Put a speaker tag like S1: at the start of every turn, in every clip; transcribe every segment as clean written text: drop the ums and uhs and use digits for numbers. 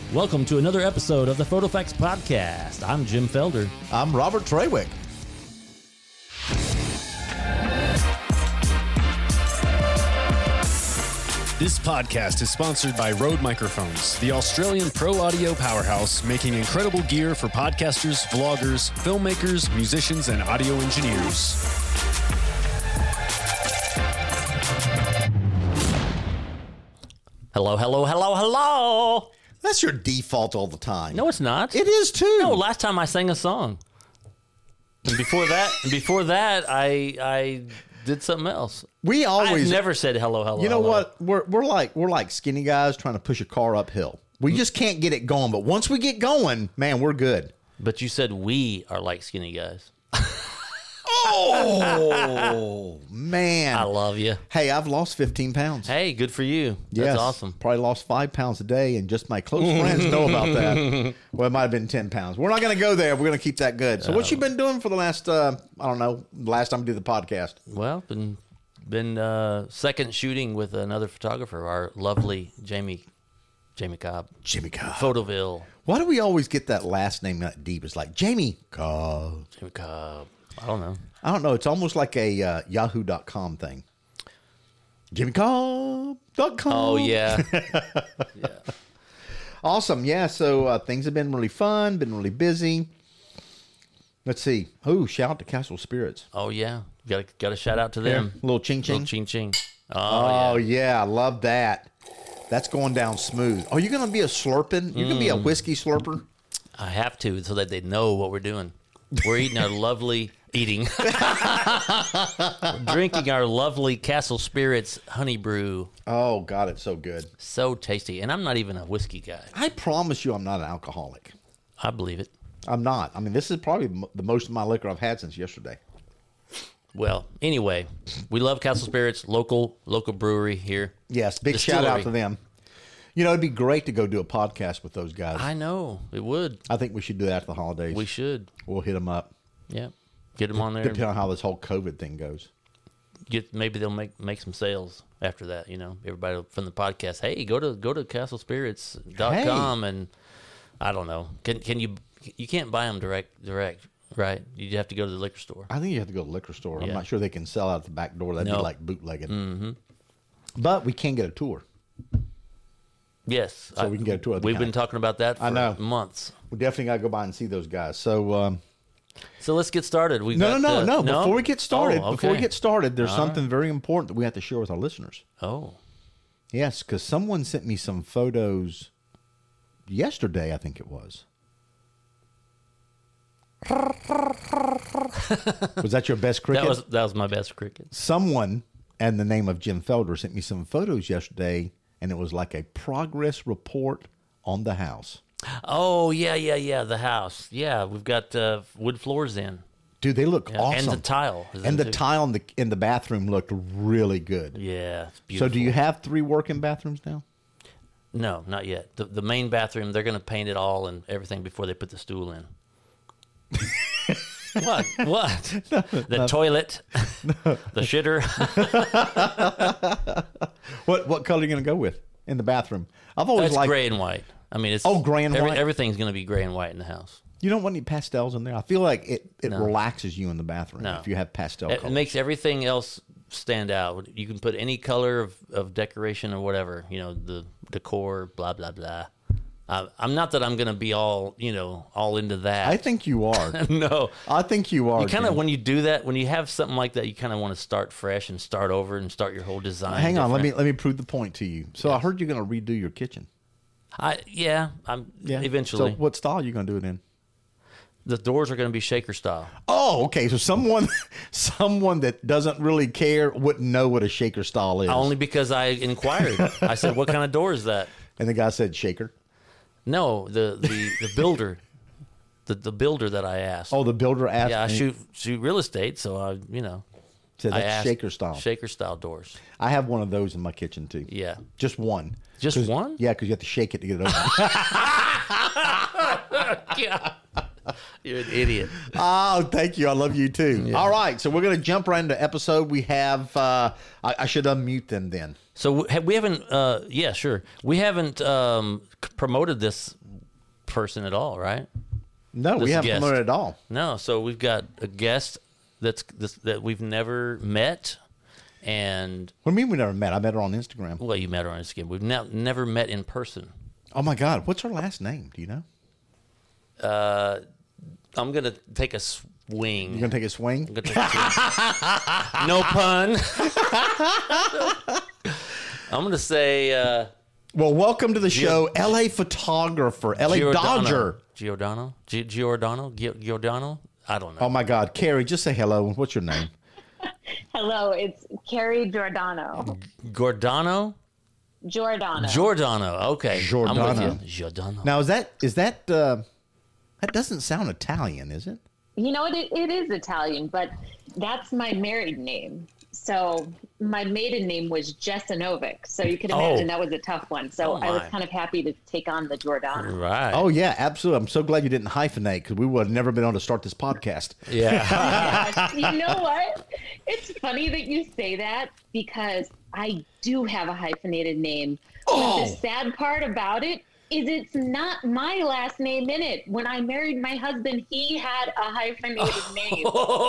S1: Welcome to another episode of the PhotoFacts Podcast. I'm Jim Felder.
S2: I'm Robert Trawick.
S3: This podcast is sponsored by Rode Microphones, the Australian pro audio powerhouse, making incredible gear for podcasters, vloggers, filmmakers, musicians, and audio engineers.
S1: Hello, hello, hello, hello.
S2: That's your default all the time.
S1: No, it's not.
S2: It is too.
S1: No, last time I sang a song. And before that, I did something else.
S2: We always
S1: I've never said hello, hello.
S2: You know
S1: hello.
S2: what? We're like skinny guys trying to push a car uphill. We just can't get it going. But once we get going, man, we're good.
S1: But you said we are like skinny guys.
S2: Oh man,
S1: I love you.
S2: Hey, I've lost 15 pounds.
S1: Hey, good for you. That's
S2: Yes,
S1: awesome.
S2: Probably lost 5 pounds a day, and just my close friends know about that. Well, it might have been 10 pounds. We're not going to go there. We're going to keep that good. So, what you been doing for the last? I don't know. Last time we did the podcast.
S1: Well, been second shooting with another photographer, our lovely Jamie Cobb.
S2: Jamie Cobb.
S1: Photoville.
S2: Why do we always get that last name that deep? It's like Jamie Cobb.
S1: Jamie Cobb. I don't know.
S2: It's almost like a yahoo.com thing. JimmyCobb.com.
S1: Oh, yeah. Yeah.
S2: Awesome. Yeah. So things have been really fun, been really busy. Let's see. Oh, shout out to Castle Spirits.
S1: Oh, yeah. Got to shout out to them.
S2: A little ching ching.
S1: Little ching ching.
S2: Oh, yeah. I love that. That's going down smooth. Are you going to be a slurping? You're going to be a whiskey slurper?
S1: I have to so that they know what we're doing. We're eating our lovely... Eating. Drinking our lovely Castle Spirits honey brew.
S2: Oh, God, it's so good.
S1: So tasty. And I'm not even a whiskey guy.
S2: I promise you I'm not an alcoholic.
S1: I believe it.
S2: I'm not. I mean, this is probably the most of my liquor I've had since yesterday.
S1: Well, anyway, we love Castle Spirits, local brewery here.
S2: Yes, big shout out to them. You know, it'd be great to go do a podcast with those guys.
S1: I know. It would.
S2: I think we should do that after the holidays.
S1: We should.
S2: We'll hit them up.
S1: Yeah. Get them on there.
S2: Depending on how this whole COVID thing goes.
S1: Maybe they'll make some sales after that, you know. Everybody from the podcast, hey, go to castlespirits.com and I don't know. Can you can't buy them direct, right? You have to go to the liquor store.
S2: I think you have to go to the liquor store.
S1: Yeah.
S2: I'm not sure they can sell out the back door. That'd be like bootlegging. Mm-hmm. But we can get a tour.
S1: Yes.
S2: So we can get a tour.
S1: We've been talking about that for months.
S2: We definitely got to go by and see those guys. So
S1: let's get started.
S2: No. Before we get started, there's
S1: All
S2: something very important that we have to share with our listeners.
S1: Oh.
S2: Yes, because someone sent me some photos yesterday, I think it was. Was that your best cricket?
S1: That was my best cricket.
S2: Someone, and the name of Jim Felder, sent me some photos yesterday, and it was like a progress report on the house.
S1: Oh, yeah, the house. Yeah, we've got wood floors in.
S2: Dude, they look awesome.
S1: And the tile.
S2: And the tile in the bathroom looked really good.
S1: Yeah, it's beautiful.
S2: So do you have 3 working bathrooms now?
S1: No, not yet. The main bathroom, they're going to paint it all and everything before they put the stool in. What? The toilet, the shitter.
S2: What color are you going to go with in the bathroom? I've always liked
S1: gray and white. I mean, it's
S2: gray and white.
S1: Everything's going to be gray and white in the house.
S2: You don't want any pastels in there. I feel like it relaxes you in the bathroom if you have pastel colors.
S1: It makes everything else stand out. You can put any color of decoration or whatever. You know, the decor, blah blah blah. I'm not that I'm going to be all into that.
S2: I think you are.
S1: No,
S2: I think you are.
S1: You kind of when you do that, when you have something like that, you kind of want to start fresh and start over and start your whole design.
S2: Hang on, let me prove the point to you. So yes. I heard you're going to redo your kitchen.
S1: Eventually.
S2: So what style are you going to do it in?
S1: The doors are going to be shaker style.
S2: Oh, okay. So someone that doesn't really care wouldn't know what a shaker style is.
S1: Only because I inquired. I said, "What kind of door is that?"
S2: And the guy said, "Shaker."
S1: No, the builder, the builder that I asked.
S2: Oh, the builder asked.
S1: Yeah, I shoot real estate, so I
S2: said that's shaker style.
S1: Shaker style doors.
S2: I have one of those in my kitchen too.
S1: Yeah,
S2: just one.
S1: Just one?
S2: Yeah, because you have to shake it to get it open.
S1: God. You're an idiot.
S2: Oh, thank you. I love you too. Yeah. All right, so we're going to jump right into episode. We have. I should unmute them then.
S1: So we haven't. Yeah, sure. We haven't promoted this person at all, right?
S2: No, we
S1: This
S2: haven't
S1: guest.
S2: promoted at all.
S1: No. So we've got a guest that we've never met, and
S2: What do you mean we never met? I met her on Instagram.
S1: well, you met her on Instagram. We've never met in person.
S2: Oh my God, what's her last name? Do you know?
S1: I'm gonna take a swing.
S2: You gonna take a swing?
S1: I'm gonna take a swing. No pun. I'm gonna say
S2: Well, welcome to the show, LA photographer, LA Dodger.
S1: Giordano. I don't know.
S2: Oh my God, Carrie, just say hello. What's your name?
S4: Hello, it's Carrie Giordano.
S1: Giordano. Okay.
S2: Giordano.
S1: I'm with you. Giordano.
S2: Now, is that that doesn't sound Italian, is it?
S4: You know, it is Italian, but that's my married name. So my maiden name was Jesinovic. So you can imagine that was a tough one. So I was kind of happy to take on the Giordano.
S1: Right.
S2: Oh yeah, absolutely. I'm so glad you didn't hyphenate because we would have never been able to start this podcast.
S1: Yeah.
S4: You know what? It's funny that you say that because I do have a hyphenated name. But the sad part about it is it's not my last name in it. When I married my husband, he had a hyphenated name.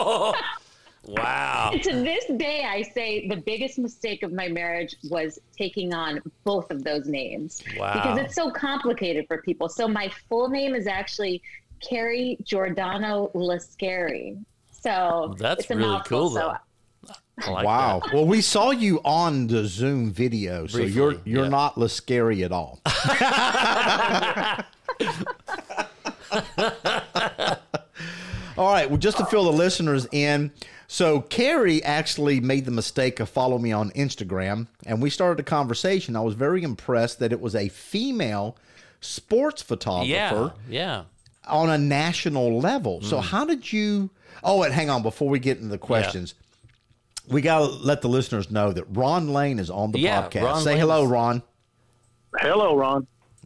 S1: Wow.
S4: To this day, I say the biggest mistake of my marriage was taking on both of those names.
S1: Wow.
S4: Because it's so complicated for people. So my full name is actually Carrie Giordano Lascari. So
S1: That's
S4: it's a
S1: really
S4: mouthful.
S1: cool,
S4: So
S1: though. I like
S2: Wow.
S1: that.
S2: Well, we saw you on the Zoom video, so
S1: Briefly,
S2: you're
S1: yeah.
S2: not Lascari at all. All right. Well, just to fill the listeners in, so Carrie actually made the mistake of following me on Instagram, and we started a conversation. I was very impressed that it was a female sports photographer
S1: Yeah.
S2: on a national level. So how did you? Oh, and hang on before we get into the questions. We got to let the listeners know that Ron Lane is on the
S1: Yeah,
S2: podcast.
S1: Ron
S2: Say
S1: Lane's-
S2: hello, Ron.
S5: Hello, Ron.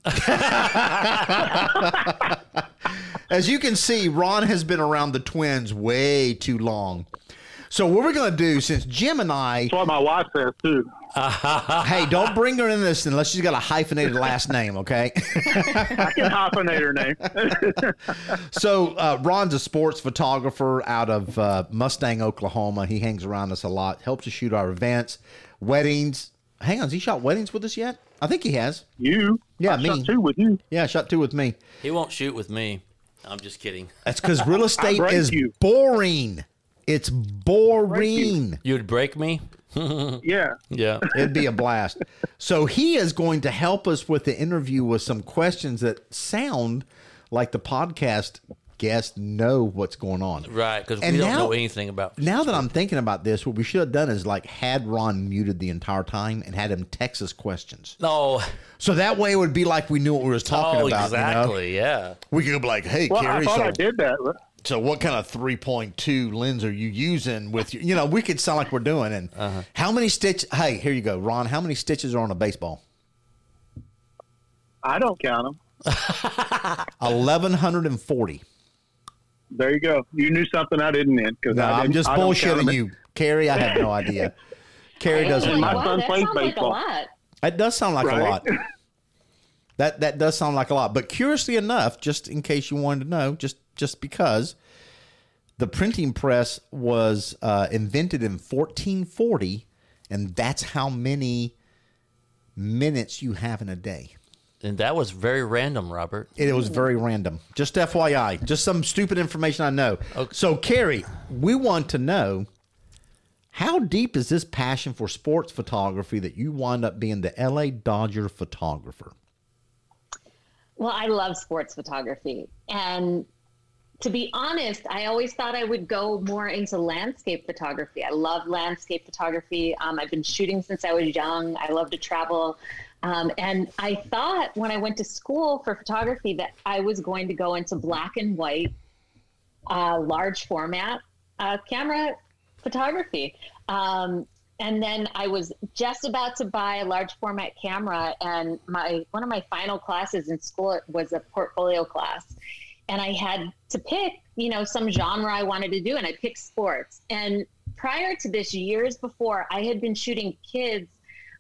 S2: As you can see, Ron has been around the twins way too long. So what we're going to do, since Jim and I,
S5: That's what my wife says, too.
S2: hey, don't bring her in this unless she's got a hyphenated last name, okay?
S5: I can hyphenate her name.
S2: So Ron's a sports photographer out of Mustang, Oklahoma. He hangs around us a lot, helps us shoot our events, weddings. Hang on, has he shot weddings with us yet? I think he has.
S5: You?
S2: Yeah,
S5: I
S2: me.
S5: shot two with you.
S2: Yeah, shot 2 with me.
S1: He won't shoot with me. I'm just kidding.
S2: That's because real estate
S5: break
S2: is
S5: you.
S2: boring. It's boring.
S1: You would break me?
S5: Yeah.
S1: Yeah.
S2: It'd be a blast. So he is going to help us with the interview with some questions that sound like the podcast guests know what's going on.
S1: Right, because
S2: And
S1: we don't
S2: now-
S1: know anything about.
S2: Now that I'm thinking about this, what we should have done is like had Ron muted the entire time and had him text us questions.
S1: No.
S2: So that way it would be like we knew what we were talking
S1: Oh,
S2: about. You know?
S1: exactly. Yeah.
S2: We could be like, hey,
S5: Well,
S2: Carrie,
S5: I thought
S2: so,
S5: I did that.
S2: so what kind of 3.2 lens are you using with your, you know, we could sound like we're doing. And how many stitches, hey, here you go, Ron, how many stitches are on a baseball?
S5: I don't count them.
S2: 1,140.
S5: There you go. You knew something I didn't then.
S2: No, I'm just bullshitting you. Carrie, I have no idea. Carrie doesn't
S5: My
S2: know.
S5: son
S4: that
S5: plays
S4: sounds like a
S5: baseball.
S4: lot.
S2: That does sound like a
S5: Right?
S2: lot. That does sound like a lot. But curiously enough, just in case you wanted to know, just because the printing press was invented in 1440, and that's how many minutes you have in a day.
S1: And that was very random, Robert.
S2: It was very random. Just FYI, just some stupid information I know.
S1: Okay.
S2: So, Carrie, we want to know, how deep is this passion for sports photography that you wind up being the LA Dodger photographer?
S4: Well, I love sports photography. And to be honest, I always thought I would go more into landscape photography. I love landscape photography. I've been shooting since I was young. I love to travel. And I thought when I went to school for photography that I was going to go into black and white, large format camera photography. And then I was just about to buy a large format camera, and one of my final classes in school was a portfolio class. And I had to pick, some genre I wanted to do, and I picked sports. And prior to this, years before, I had been shooting kids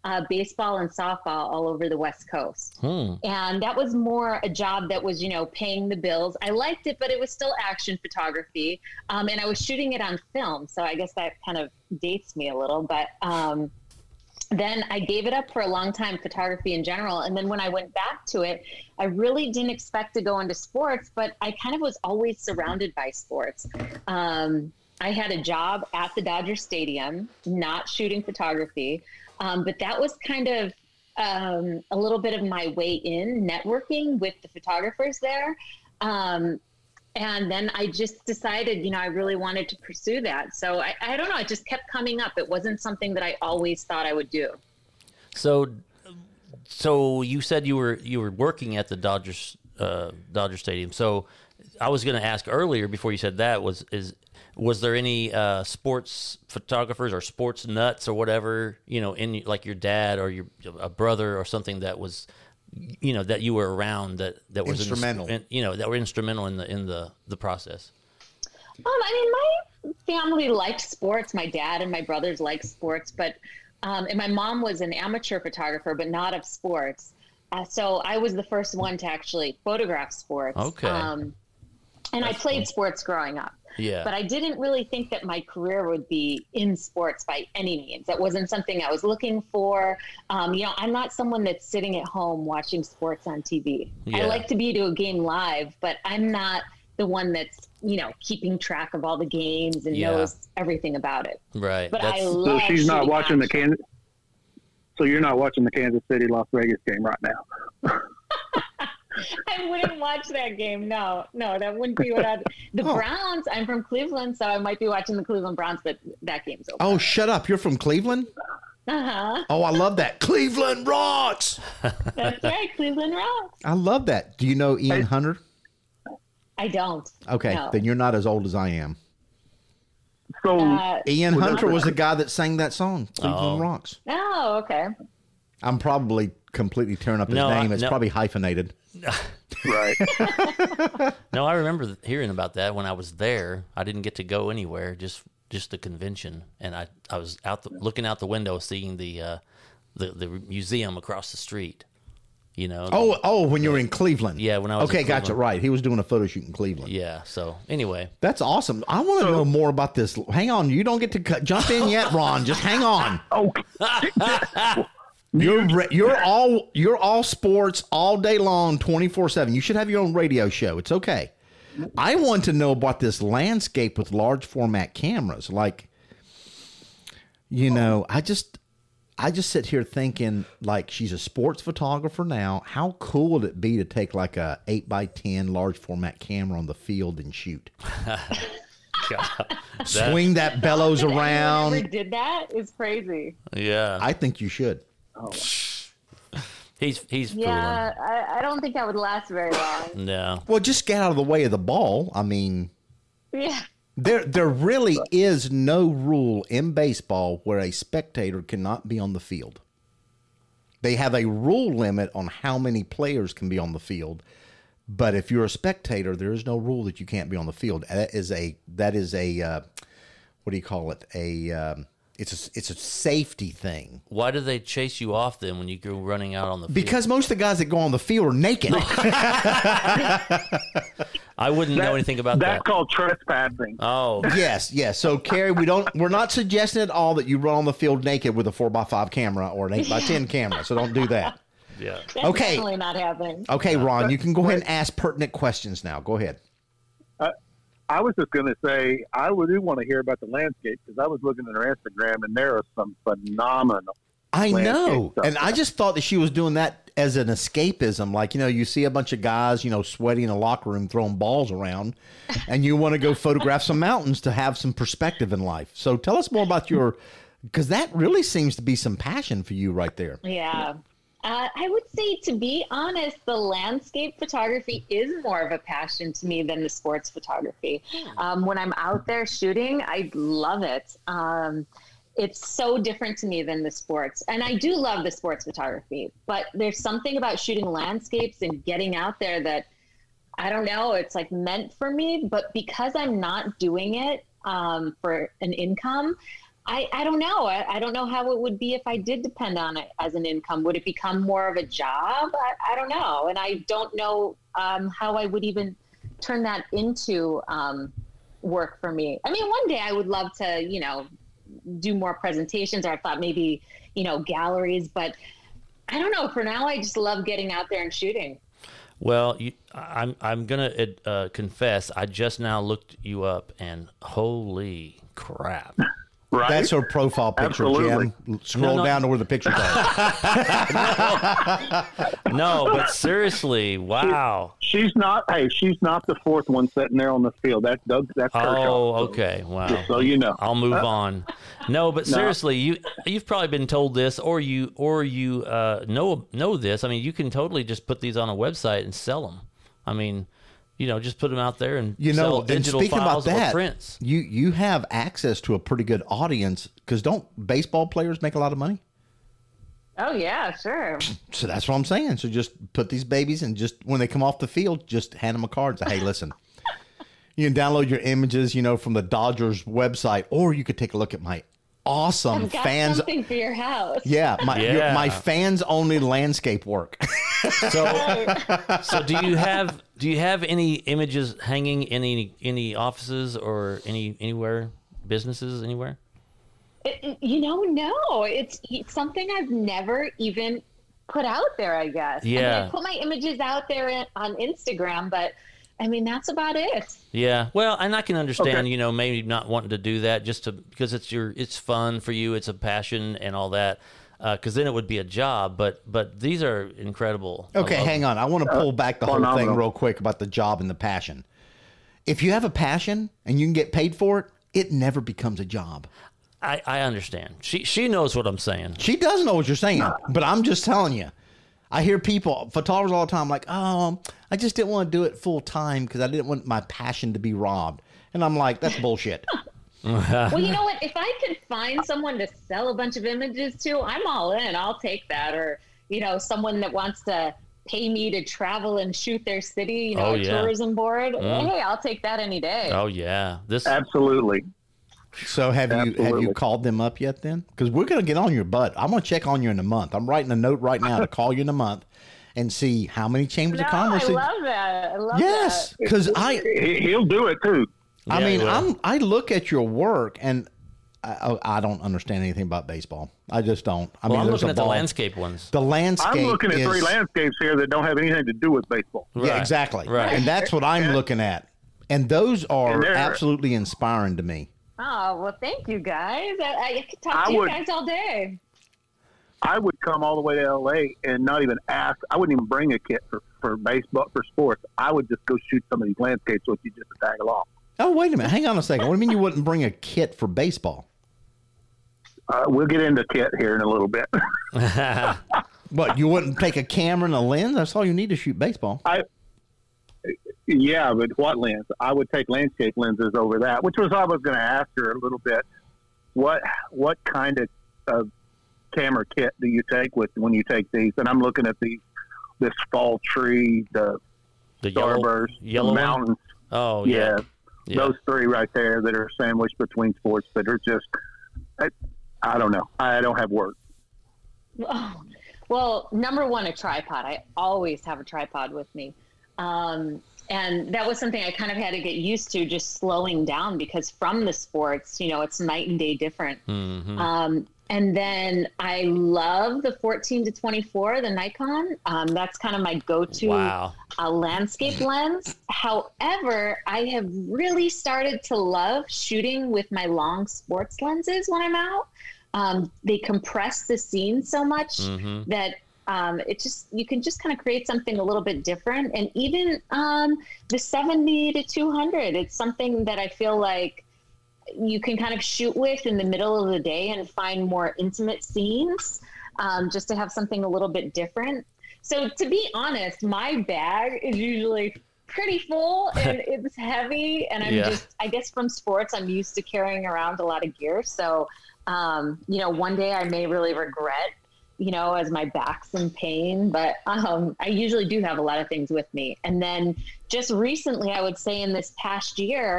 S4: baseball and softball all over the West Coast. And that was more a job that was, paying the bills. I liked it, but it was still action photography. And I was shooting it on film. So I guess that kind of dates me a little, but then I gave it up for a long time, photography in general. And then when I went back to it, I really didn't expect to go into sports, but I kind of was always surrounded by sports. I had a job at the Dodger Stadium, not shooting photography, but that was kind of a little bit of my way in, networking with the photographers there. And then I just decided, I really wanted to pursue that. So I don't know, it just kept coming up. It wasn't something that I always thought I would do.
S1: So you said you were working at the Dodger Stadium. So I was going to ask earlier before you said that was there any sports photographers or sports nuts or whatever, in like your dad or a brother or something that was, that you were around that was
S2: instrumental,
S1: that were instrumental in the process?
S4: My family liked sports. My dad and my brothers liked sports, but and my mom was an amateur photographer, but not of sports. So I was the first one to actually photograph sports.
S1: Okay.
S4: And I played sports growing up.
S1: Yeah.
S4: But I didn't really think that my career would be in sports by any means. That wasn't something I was looking for. I'm not someone that's sitting at home watching sports on TV.
S1: Yeah.
S4: I like to be to a game live, but I'm not the one that's, keeping track of all the games and knows everything about it.
S1: Right.
S4: But I love
S5: So she's not watching
S4: action.
S5: So you're not watching the Kansas City Las Vegas game right now.
S4: I wouldn't watch that game. No, that wouldn't be what I'd. The Browns, I'm from Cleveland, so I might be watching the Cleveland Browns, but that game's over.
S2: Oh, shut up. You're from Cleveland?
S4: Uh-huh.
S2: Oh, I love that. Cleveland rocks.
S4: That's right. Cleveland rocks.
S2: I love that. Do you know Ian Hunter?
S4: I don't.
S2: Okay,
S4: no.
S2: then you're not as old as I am.
S5: So
S2: Ian Hunter was the guy that sang that song, Cleveland Rocks.
S4: Oh, okay.
S2: I'm probably completely tearing up his name. It's probably hyphenated.
S5: right.
S1: No, I remember hearing about that when I was there. I didn't get to go anywhere, just the convention, and I was looking out the window, seeing the museum across the street.
S2: When you were in Cleveland.
S1: Yeah, when I was.
S2: Okay,
S1: in
S2: gotcha.
S1: Cleveland.
S2: Right, he was doing a photo shoot in Cleveland.
S1: Yeah. So anyway,
S2: that's awesome. I want to know more about this. Hang on, you don't get to jump in yet, Ron. Just hang on.
S5: Okay.
S2: You're all sports all day long, 24/7. You should have your own radio show. It's okay. I want to know about this landscape with large format cameras. Like, I just sit here thinking, like, she's a sports photographer now. How cool would it be to take like a 8x10 large format camera on the field and shoot? Swing that bellows around.
S4: Whoever did that is crazy.
S1: Yeah,
S2: I think you should.
S5: Oh.
S1: He's
S4: yeah. I don't think that would last very long.
S1: No.
S2: Well, just get out of the way of the ball. I mean,
S4: Yeah.
S2: There really is no rule in baseball where a spectator cannot be on the field. They have a rule limit on how many players can be on the field, but if you're a spectator, there is no rule that you can't be on the field. That is a what do you call it? It's a safety thing.
S1: Why do they chase you off then when you go running out on the field?
S2: Because most of the guys that go on the field are naked.
S1: I wouldn't know anything about that.
S5: That's called trespassing.
S1: Oh.
S2: Yes. So, Carrie, we're not suggesting at all that you run on the field naked with a 4x5 camera or an 8x10 camera. So don't do that.
S1: Yeah.
S4: That's
S2: Okay.
S4: definitely not happening.
S2: Okay, Ron, you can go ahead and ask pertinent questions now. Go ahead.
S5: I was just going to say, I do want to hear about the landscape because I was looking at her Instagram and there are some phenomenal.
S2: I know.
S5: landscape stuff.
S2: And I just thought that she was doing that as an escapism. Like, you see a bunch of guys, sweaty in a locker room throwing balls around, and you want to go photograph some mountains to have some perspective in life. So tell us more about because that really seems to be some passion for you right there.
S4: Yeah. I would say, to be honest, the landscape photography is more of a passion to me than the sports photography. When I'm out there shooting, I love it. It's so different to me than the sports. And I do love the sports photography, but there's something about shooting landscapes and getting out there that, I don't know, it's like meant for me. But because I'm not doing it for an income, I don't know. I don't know how it would be if I did depend on it as an income. Would it become more of a job? I don't know. And I don't know how I would even turn that into work for me. I mean, one day I would love to, do more presentations, or I thought maybe, galleries, but I don't know. For now, I just love getting out there and shooting.
S1: Well, I'm gonna confess. I just now looked you up, and holy crap!
S5: Right?
S2: That's her profile picture,
S5: Absolutely.
S2: Jim. Scroll down to where the pictures are.
S1: No, but seriously, wow.
S5: She's not the fourth one sitting there on the field. That's Kershaw.
S1: Oh, okay. Wow.
S5: Just so you know.
S1: I'll move on. No, but seriously, you've probably been told this, or you know this. I mean, you can totally just put these on a website and sell them. I mean, just put them out there and sell
S2: and
S1: digital
S2: speaking
S1: files
S2: about that,
S1: or prints.
S2: you have access to a pretty good audience, because don't baseball players make a lot of money?
S4: Oh yeah, sure.
S2: So that's what I'm saying. So just put these babies, and just when they come off the field, just hand them a card and say, hey, listen, you can download your images, from the Dodgers website, or you could take a look at my awesome
S4: I've got
S2: fans.
S4: something for your house.
S2: Yeah, my fans only landscape work.
S1: So do you have any images hanging in any offices or anywhere, businesses anywhere?
S4: No. It's something I've never even put out there, I guess.
S1: Yeah.
S4: I mean, I put my images out there on Instagram, but I mean, that's about it.
S1: Yeah. Well, and I can understand,
S5: Okay.
S1: maybe not wanting to do that because it's fun for you, it's a passion and all that. Because then it would be a job, but these are incredible.
S2: Okay, hang on. I want to pull back the whole thing
S5: phenomenal.
S2: real quick about the job and the passion. If you have a passion and you can get paid for it, it never becomes a job.
S1: I understand. She knows what I'm saying.
S2: She does know what you're saying, but I'm just telling you. I hear photographers all the time like, oh, I just didn't want to do it full time because I didn't want my passion to be robbed. And I'm like, that's bullshit.
S4: Well, you know what? If I could find someone to sell a bunch of images to, I'm all in. I'll take that. Or, someone that wants to pay me to travel and shoot their city,
S1: Oh,
S4: a
S1: yeah.
S4: tourism board. Hey, I'll take that any day.
S1: Oh yeah,
S5: Absolutely.
S2: So have you
S5: Absolutely.
S2: called them up yet then? Because we're going to get on your butt. I'm going to check on you in a month. I'm writing a note right now to call you in a month and see how many chambers of commerce.
S4: I love that. I love
S2: Yes,
S4: that.
S2: because
S5: He'll do it too.
S2: I
S1: Yeah,
S2: mean,
S1: he will.
S2: I look at your work and I don't understand anything about baseball. I just don't. I
S1: Well,
S2: mean,
S1: I'm
S2: there's
S1: looking
S2: a
S1: at the
S2: ball.
S1: landscape ones.
S2: The landscape.
S5: I'm looking at
S2: is,
S5: three landscapes here that don't have anything to do with baseball.
S2: Yeah,
S1: Right,
S2: exactly.
S1: right.
S2: And that's what I'm looking at. And those are
S5: And they're-
S2: absolutely inspiring to me.
S4: Oh, well, thank you guys. I could talk
S5: I
S4: to you
S5: would-
S4: guys all day.
S5: I would come all the way to LA and not even ask. I wouldn't even bring a kit for baseball, for sports. I would just go shoot some of these landscapes with you just to tag along.
S2: Oh, wait a minute. Hang on a second. What do you mean you wouldn't bring a kit for baseball?
S5: We'll get into kit here in a little bit.
S2: What, you wouldn't take a camera and a lens? That's all you need to shoot baseball.
S5: Yeah, but what lens? I would take landscape lenses over that, which was I was going to ask her a little bit. What kind of camera kit do you take when you take these? And I'm looking at this fall tree, the starburst,
S1: yellow
S5: the
S1: one?
S5: mountains.
S1: Oh
S5: Yeah,
S1: yeah.
S5: those three right there that are sandwiched between sports that are just, I don't know. I don't have words.
S4: Oh, well, number one, a tripod. I always have a tripod with me. And that was something I kind of had to get used to, just slowing down, because from the sports, it's night and day different.
S1: Mm-hmm.
S4: And then I love the 14-24, the Nikon. That's kind of my go-to
S1: Wow.
S4: Landscape lens. However, I have really started to love shooting with my long sports lenses when I'm out. They compress the scene so much
S1: Mm-hmm.
S4: that you can just kind of create something a little bit different. And even the 70-200, it's something that I feel like you can kind of shoot with in the middle of the day and find more intimate scenes, just to have something a little bit different. So to be honest, my bag is usually pretty full and it's heavy. And I guess from sports, I'm used to carrying around a lot of gear. So, one day I may really regret, as my back's in pain, but I usually do have a lot of things with me. And then just recently, I would say in this past year,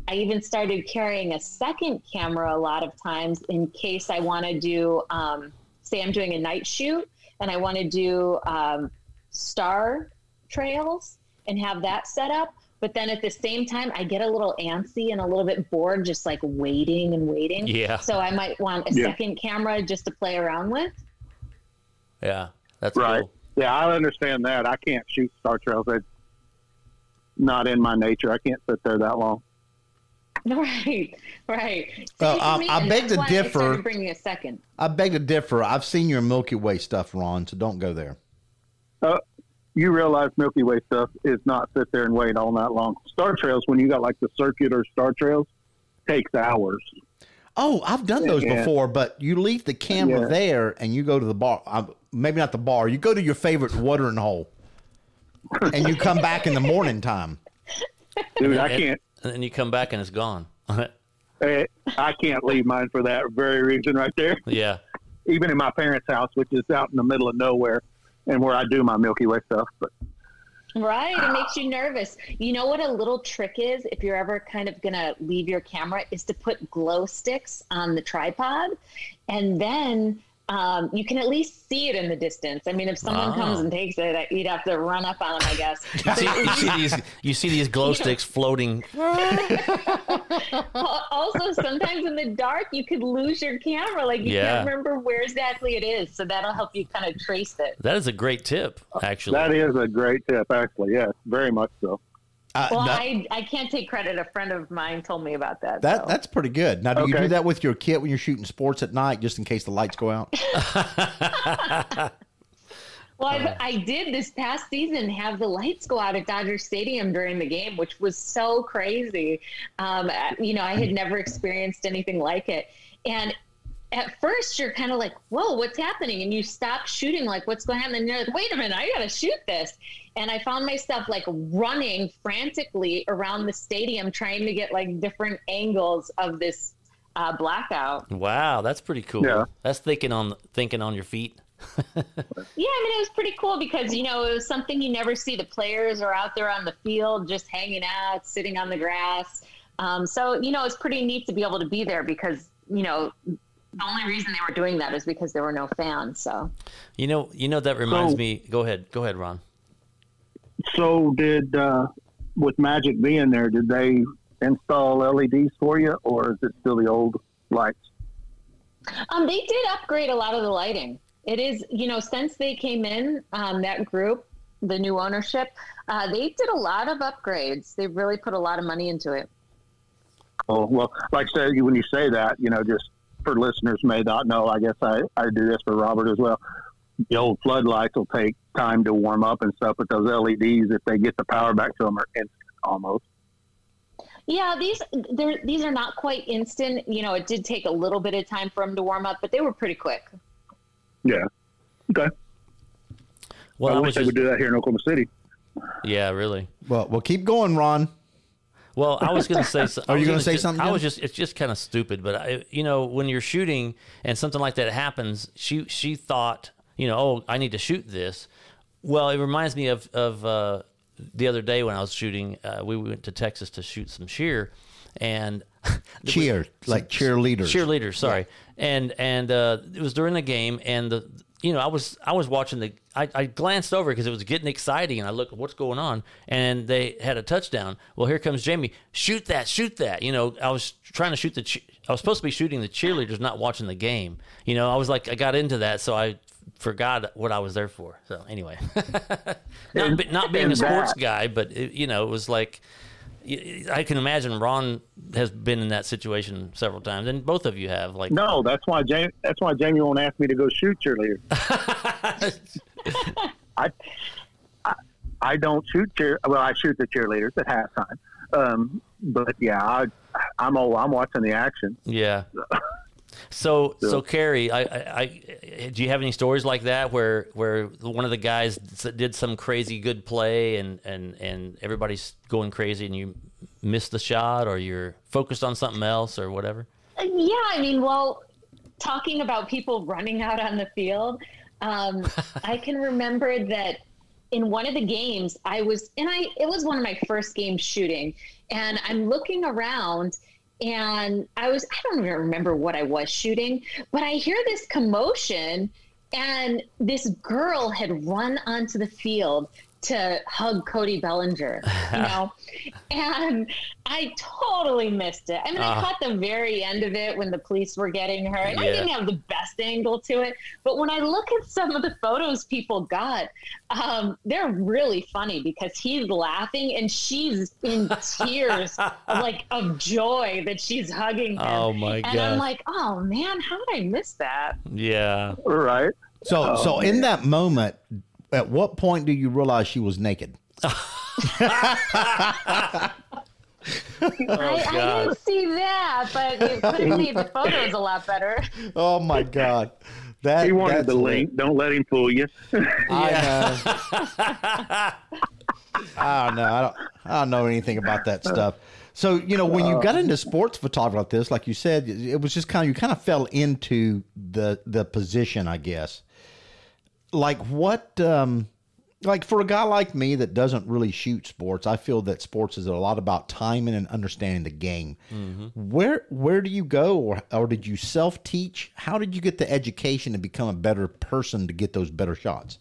S4: I even started carrying a second camera a lot of times in case I want to do, say I'm doing a night shoot and I want to do star trails and have that set up. But then at the same time, I get a little antsy and a little bit bored, just like waiting and waiting.
S1: Yeah.
S4: So I might want a second camera just to play around with.
S1: Yeah, that's
S5: Right.
S1: cool.
S5: Yeah, I understand that. I can't shoot star trails. It's not in my nature. I can't sit there that long.
S4: Right.
S2: I
S4: And
S2: beg
S4: that's
S2: to
S4: why I
S2: differ.
S4: started bringing a second.
S2: I beg to differ. I've seen your Milky Way stuff, Ron, so don't go there.
S5: You realize Milky Way stuff is not sit there and wait all night long. Star trails, when you got like the circular star trails, takes hours.
S2: Oh, I've done those
S5: Yeah.
S2: before, but you leave the camera there and you go to the bar. Maybe not the bar. You go to your favorite watering hole, and you come back in the morning time.
S5: Dude, I can't.
S1: And then you come back and it's gone.
S5: I can't leave mine for that very reason right there.
S1: Yeah.
S5: Even in my parents' house, which is out in the middle of nowhere, and where I do my Milky Way stuff. But
S4: Right. It makes you nervous. You know what a little trick is if you're ever kind of going to leave your camera is to put glow sticks on the tripod. And then you can at least see it in the distance. I mean, if someone comes and takes it, you'd have to run up on them, I guess.
S1: You see these glow sticks floating.
S4: Also, sometimes in the dark, you could lose your camera. Like, you can't remember where exactly it is. So that'll help you kind of trace it.
S1: That is a great tip, actually.
S5: that is a great tip, actually. Yes, very much so.
S4: I can't take credit. A friend of mine told me about that. So.
S2: That's pretty good. Now, do you
S5: Okay.
S2: do that with your kit when you're shooting sports at night, just in case the lights go out?
S4: Well, I did this past season have the lights go out at Dodger Stadium during the game, which was so crazy. I had never experienced anything like it. And at first you're kind of like, whoa, what's happening? And you stop shooting, like, what's going on? And you're like, wait a minute, I got to shoot this. And I found myself like running frantically around the stadium, trying to get like different angles of this blackout.
S1: Wow, that's pretty cool.
S5: Yeah.
S1: That's thinking on your feet.
S4: Yeah, I mean, it was pretty cool because, it was something you never see. The players are out there on the field just hanging out, sitting on the grass. So, it's pretty neat to be able to be there because, the only reason they were doing that is because there were no fans. So,
S1: That reminds me. Go ahead, Ron.
S5: So with Magic being there, did they install LEDs for you, or is it still the old lights?
S4: they did upgrade a lot of the lighting. It is, since they came in, that group, the new ownership, they did a lot of upgrades. They really put a lot of money into it.
S5: Oh, well, like I said, when you say that, just for listeners may not know, I guess I do this for Robert as well. The old floodlights will take time to warm up and stuff, but those LEDs, if they get the power back to them, are instant almost.
S4: Yeah, these are not quite instant. It did take a little bit of time for them to warm up, but they were pretty quick.
S5: Yeah. Okay.
S1: Well,
S5: I wish they would do that here in Oklahoma City.
S1: Yeah, really.
S2: Well, keep going, Ron.
S1: Well, I was going to say something.
S2: Are you going to say something?
S1: It's just kind of stupid, but when you're shooting and something like that happens, she thought, I need to shoot this. Well, it reminds me of the other day when I was shooting. We went to Texas to shoot some cheer, and cheerleaders. Sorry, and it was during the game, and I was watching I glanced over because it was getting exciting, and I looked, what's going on? And they had a touchdown. Well, here comes Jamie. Shoot that. I was trying to shoot I was supposed to be shooting the cheerleaders, not watching the game. I was like, I got into that, so I forgot what I was there for. So anyway, not being a sports guy, but it was like, I can imagine Ron has been in that situation several times, and both of you have. Like,
S5: no, that's why Jamie won't ask me to go shoot cheerleaders. I don't shoot Well, I shoot the cheerleaders at halftime. But yeah, I'm watching the action.
S1: Yeah. So Carrie, do you have any stories like that where one of the guys did some crazy good play and everybody's going crazy and you missed the shot, or you're focused on something else or whatever?
S4: Yeah, I mean, talking about people running out on the field, I can remember that in one of the games, it was one of my first games shooting, and I'm looking around, and I don't even remember what I was shooting, but I hear this commotion, and this girl had run onto the field to hug Cody Bellinger, and I totally missed it. I mean, I caught the very end of it when the police were getting her, and I didn't have the best angle to it. But when I look at some of the photos people got, they're really funny because he's laughing and she's in tears, like of joy that she's hugging him.
S1: Oh my God!
S4: And I'm like, oh man, how did I miss that?
S1: Yeah.
S5: All right.
S2: So in that moment, at what point do you realize she was naked?
S4: I didn't see that, but it could have made the photos a lot better.
S2: Oh my God.
S5: He wanted
S2: that's
S5: the link. Don't let him fool you.
S2: I know. I don't know anything about that stuff. So, when you got into sports photography like this, like you said, it was just you kind of fell into the position, I guess. Like what, like for a guy like me that doesn't really shoot sports, I feel that sports is a lot about timing and understanding the game. Mm-hmm. Where do you go, or did you self-teach? How did you get the education to become a better person to get those better shots?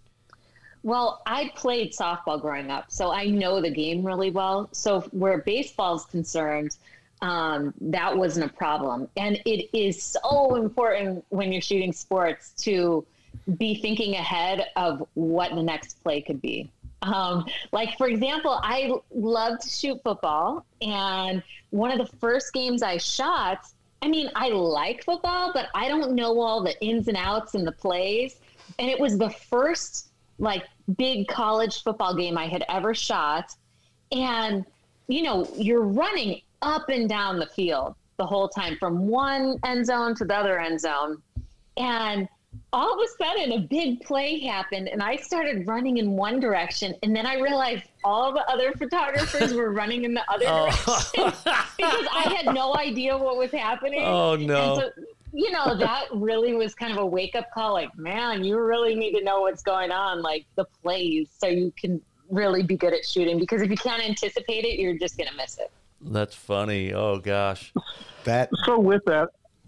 S4: Well, I played softball growing up, so I know the game really well. So where baseball is concerned, that wasn't a problem. And it is so important when you're shooting sports to be thinking ahead of what the next play could be. Like, for example, I love to shoot football. And one of the first games I shot, I like football, but I don't know all the ins and outs and the plays. And it was the first big college football game I had ever shot. And, you're running up and down the field the whole time from one end zone to the other end zone. And all of a sudden a big play happened and I started running in one direction. And then I realized all the other photographers were running in the other direction because I had no idea what was happening.
S1: Oh no.
S4: And so, that really was kind of a wake up call. Like, man, you really need to know what's going on, like the plays, so you can really be good at shooting, because if you can't anticipate it, you're just going to miss it.
S1: That's funny. Oh gosh.
S5: So with that,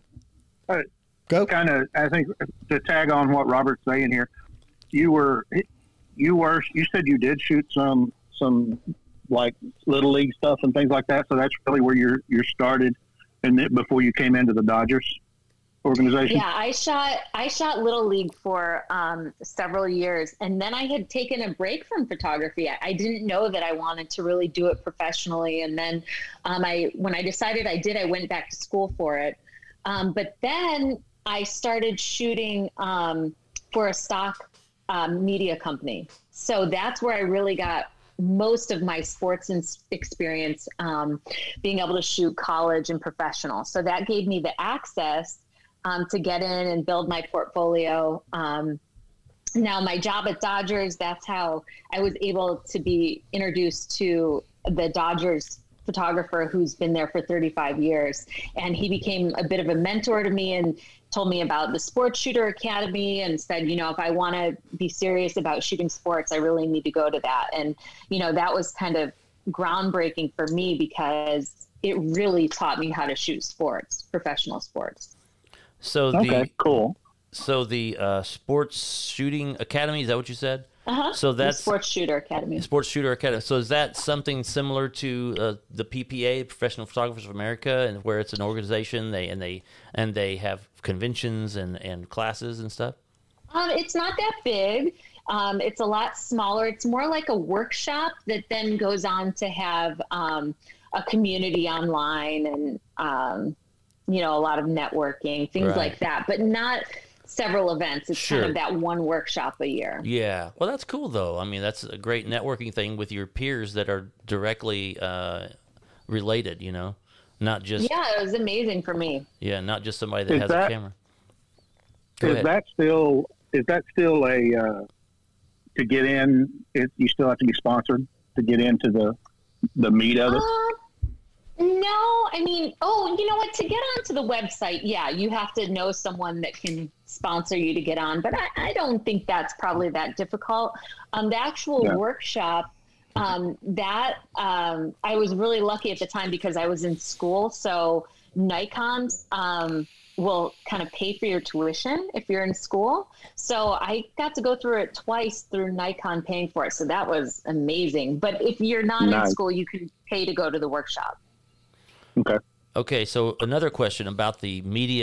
S2: Go.
S5: Kind of, I think, to tag on what Robert's saying here, you said you did shoot some like little league stuff and things like that. So that's really where you started, and before you came into the Dodgers organization.
S4: Yeah, I shot little league for several years, and then I had taken a break from photography. I didn't know that I wanted to really do it professionally, and then when I decided I did, I went back to school for it. But then I started shooting for a stock media company. So that's where I really got most of my sports experience, being able to shoot college and professional. So that gave me the access to get in and build my portfolio. Now my job at Dodgers, that's how I was able to be introduced to the Dodgers photographer who's been there for 35 years. And he became a bit of a mentor to me and told me about the Sports Shooter Academy and said, if I want to be serious about shooting sports, I really need to go to that. And, that was kind of groundbreaking for me because it really taught me how to shoot sports, professional sports.
S1: So
S5: cool.
S1: So the Sports Shooting Academy, is that what you said?
S4: Uh-huh.
S1: So that's
S4: the Sports Shooter Academy.
S1: Sports Shooter Academy. So is that something similar to the PPA, Professional Photographers of America, and where it's an organization, they have conventions and classes and stuff?
S4: It's not that big. It's a lot smaller. It's more like a workshop that then goes on to have a community online and a lot of networking, things like that, but not several events. It's kind of that one workshop a year.
S1: Yeah. Well, that's cool though. That's a great networking thing with your peers that are directly related, not just.
S4: Yeah, it was amazing for me.
S1: Yeah. Not just somebody that has a camera.
S5: Is that still a, to get in, you still have to be sponsored to get into the meat of it?
S4: No, I mean, you know what? To get onto the website, yeah, you have to know someone that can sponsor you to get on. But I don't think that's probably that difficult. The actual workshop, I was really lucky at the time because I was in school. So Nikon will kind of pay for your tuition if you're in school. So I got to go through it twice through Nikon paying for it. So that was amazing. But if you're not in school, you can pay to go to the workshop.
S1: Okay. So another question about the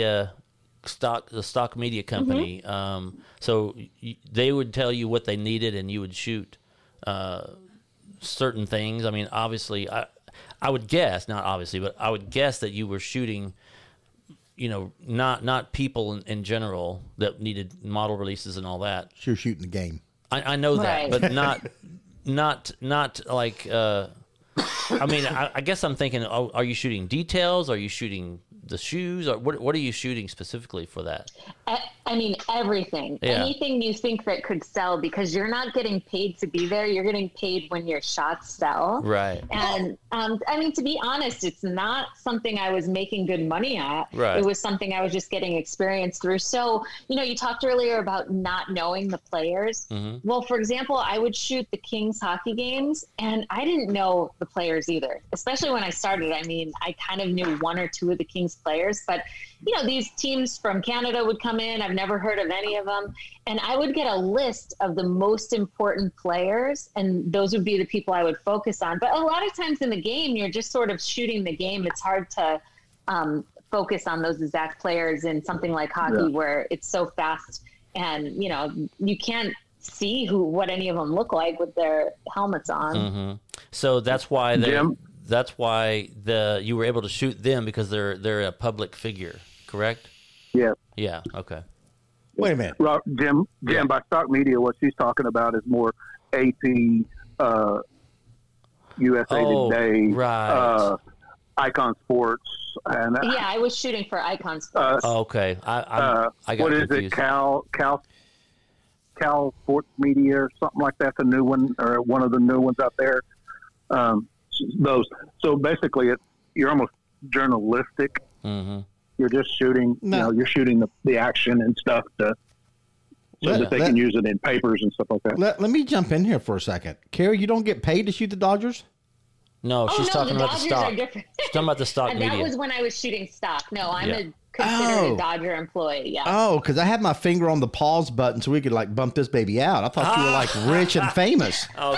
S1: stock media company. So they would tell you what they needed, and you would shoot certain things. I mean, obviously, I would guess, not obviously, but I would guess that you were shooting, not people in general that needed model releases and all that.
S2: You're shooting the game.
S1: I know that, but not like. I mean, I guess I'm thinking, are you shooting details? Are you shooting the shoes? Or what are you shooting specifically for that?
S4: I mean, everything. Yeah. Anything you think that could sell, because you're not getting paid to be there. You're getting paid when your shots sell.
S1: Right.
S4: And, I mean, to be honest, it's not something I was making good money at.
S1: Right.
S4: It was something I was just getting experience through. So, you talked earlier about not knowing the players. Mm-hmm. Well, for example, I would shoot the Kings hockey games, and I didn't know the players either, especially when I started. I mean, I kind of knew one or two of the Kings players, but these teams from Canada would come in. I've never heard of any of them. And I would get a list of the most important players, and those would be the people I would focus on. But a lot of times in the game, you're just sort of shooting the game. It's hard to focus on those exact players in something like hockey where it's so fast and, you can't see what any of them look like with their helmets on.
S1: Mm-hmm. So that's why you were able to shoot them, because they're a public figure, correct?
S5: Yeah.
S1: Yeah. Okay.
S2: Wait a minute.
S5: Well, Jim, by stock media, what she's talking about is more AP, USA Today,
S1: right.
S5: Icon Sports, and
S4: I was shooting for Icon Sports.
S1: Okay. I got
S5: what is
S1: confused.
S5: it? Cal Sports Media or something like that. The new one, or one of the new ones out there. Those. So basically, you're almost journalistic.
S1: Mm-hmm.
S5: You're just shooting. You're shooting the action and stuff so that they can use it in papers and stuff like that.
S2: Let me jump in here for a second. Carrie, you don't get paid to shoot the Dodgers?
S1: No, she's talking about the stock.
S4: Are different.
S1: She's talking about the stock media.
S4: That was when I was shooting stock. No, I'm considered a Dodger employee. Yeah.
S2: Oh, because I had my finger on the pause button so we could bump this baby out. I thought you were rich and famous.
S1: Oh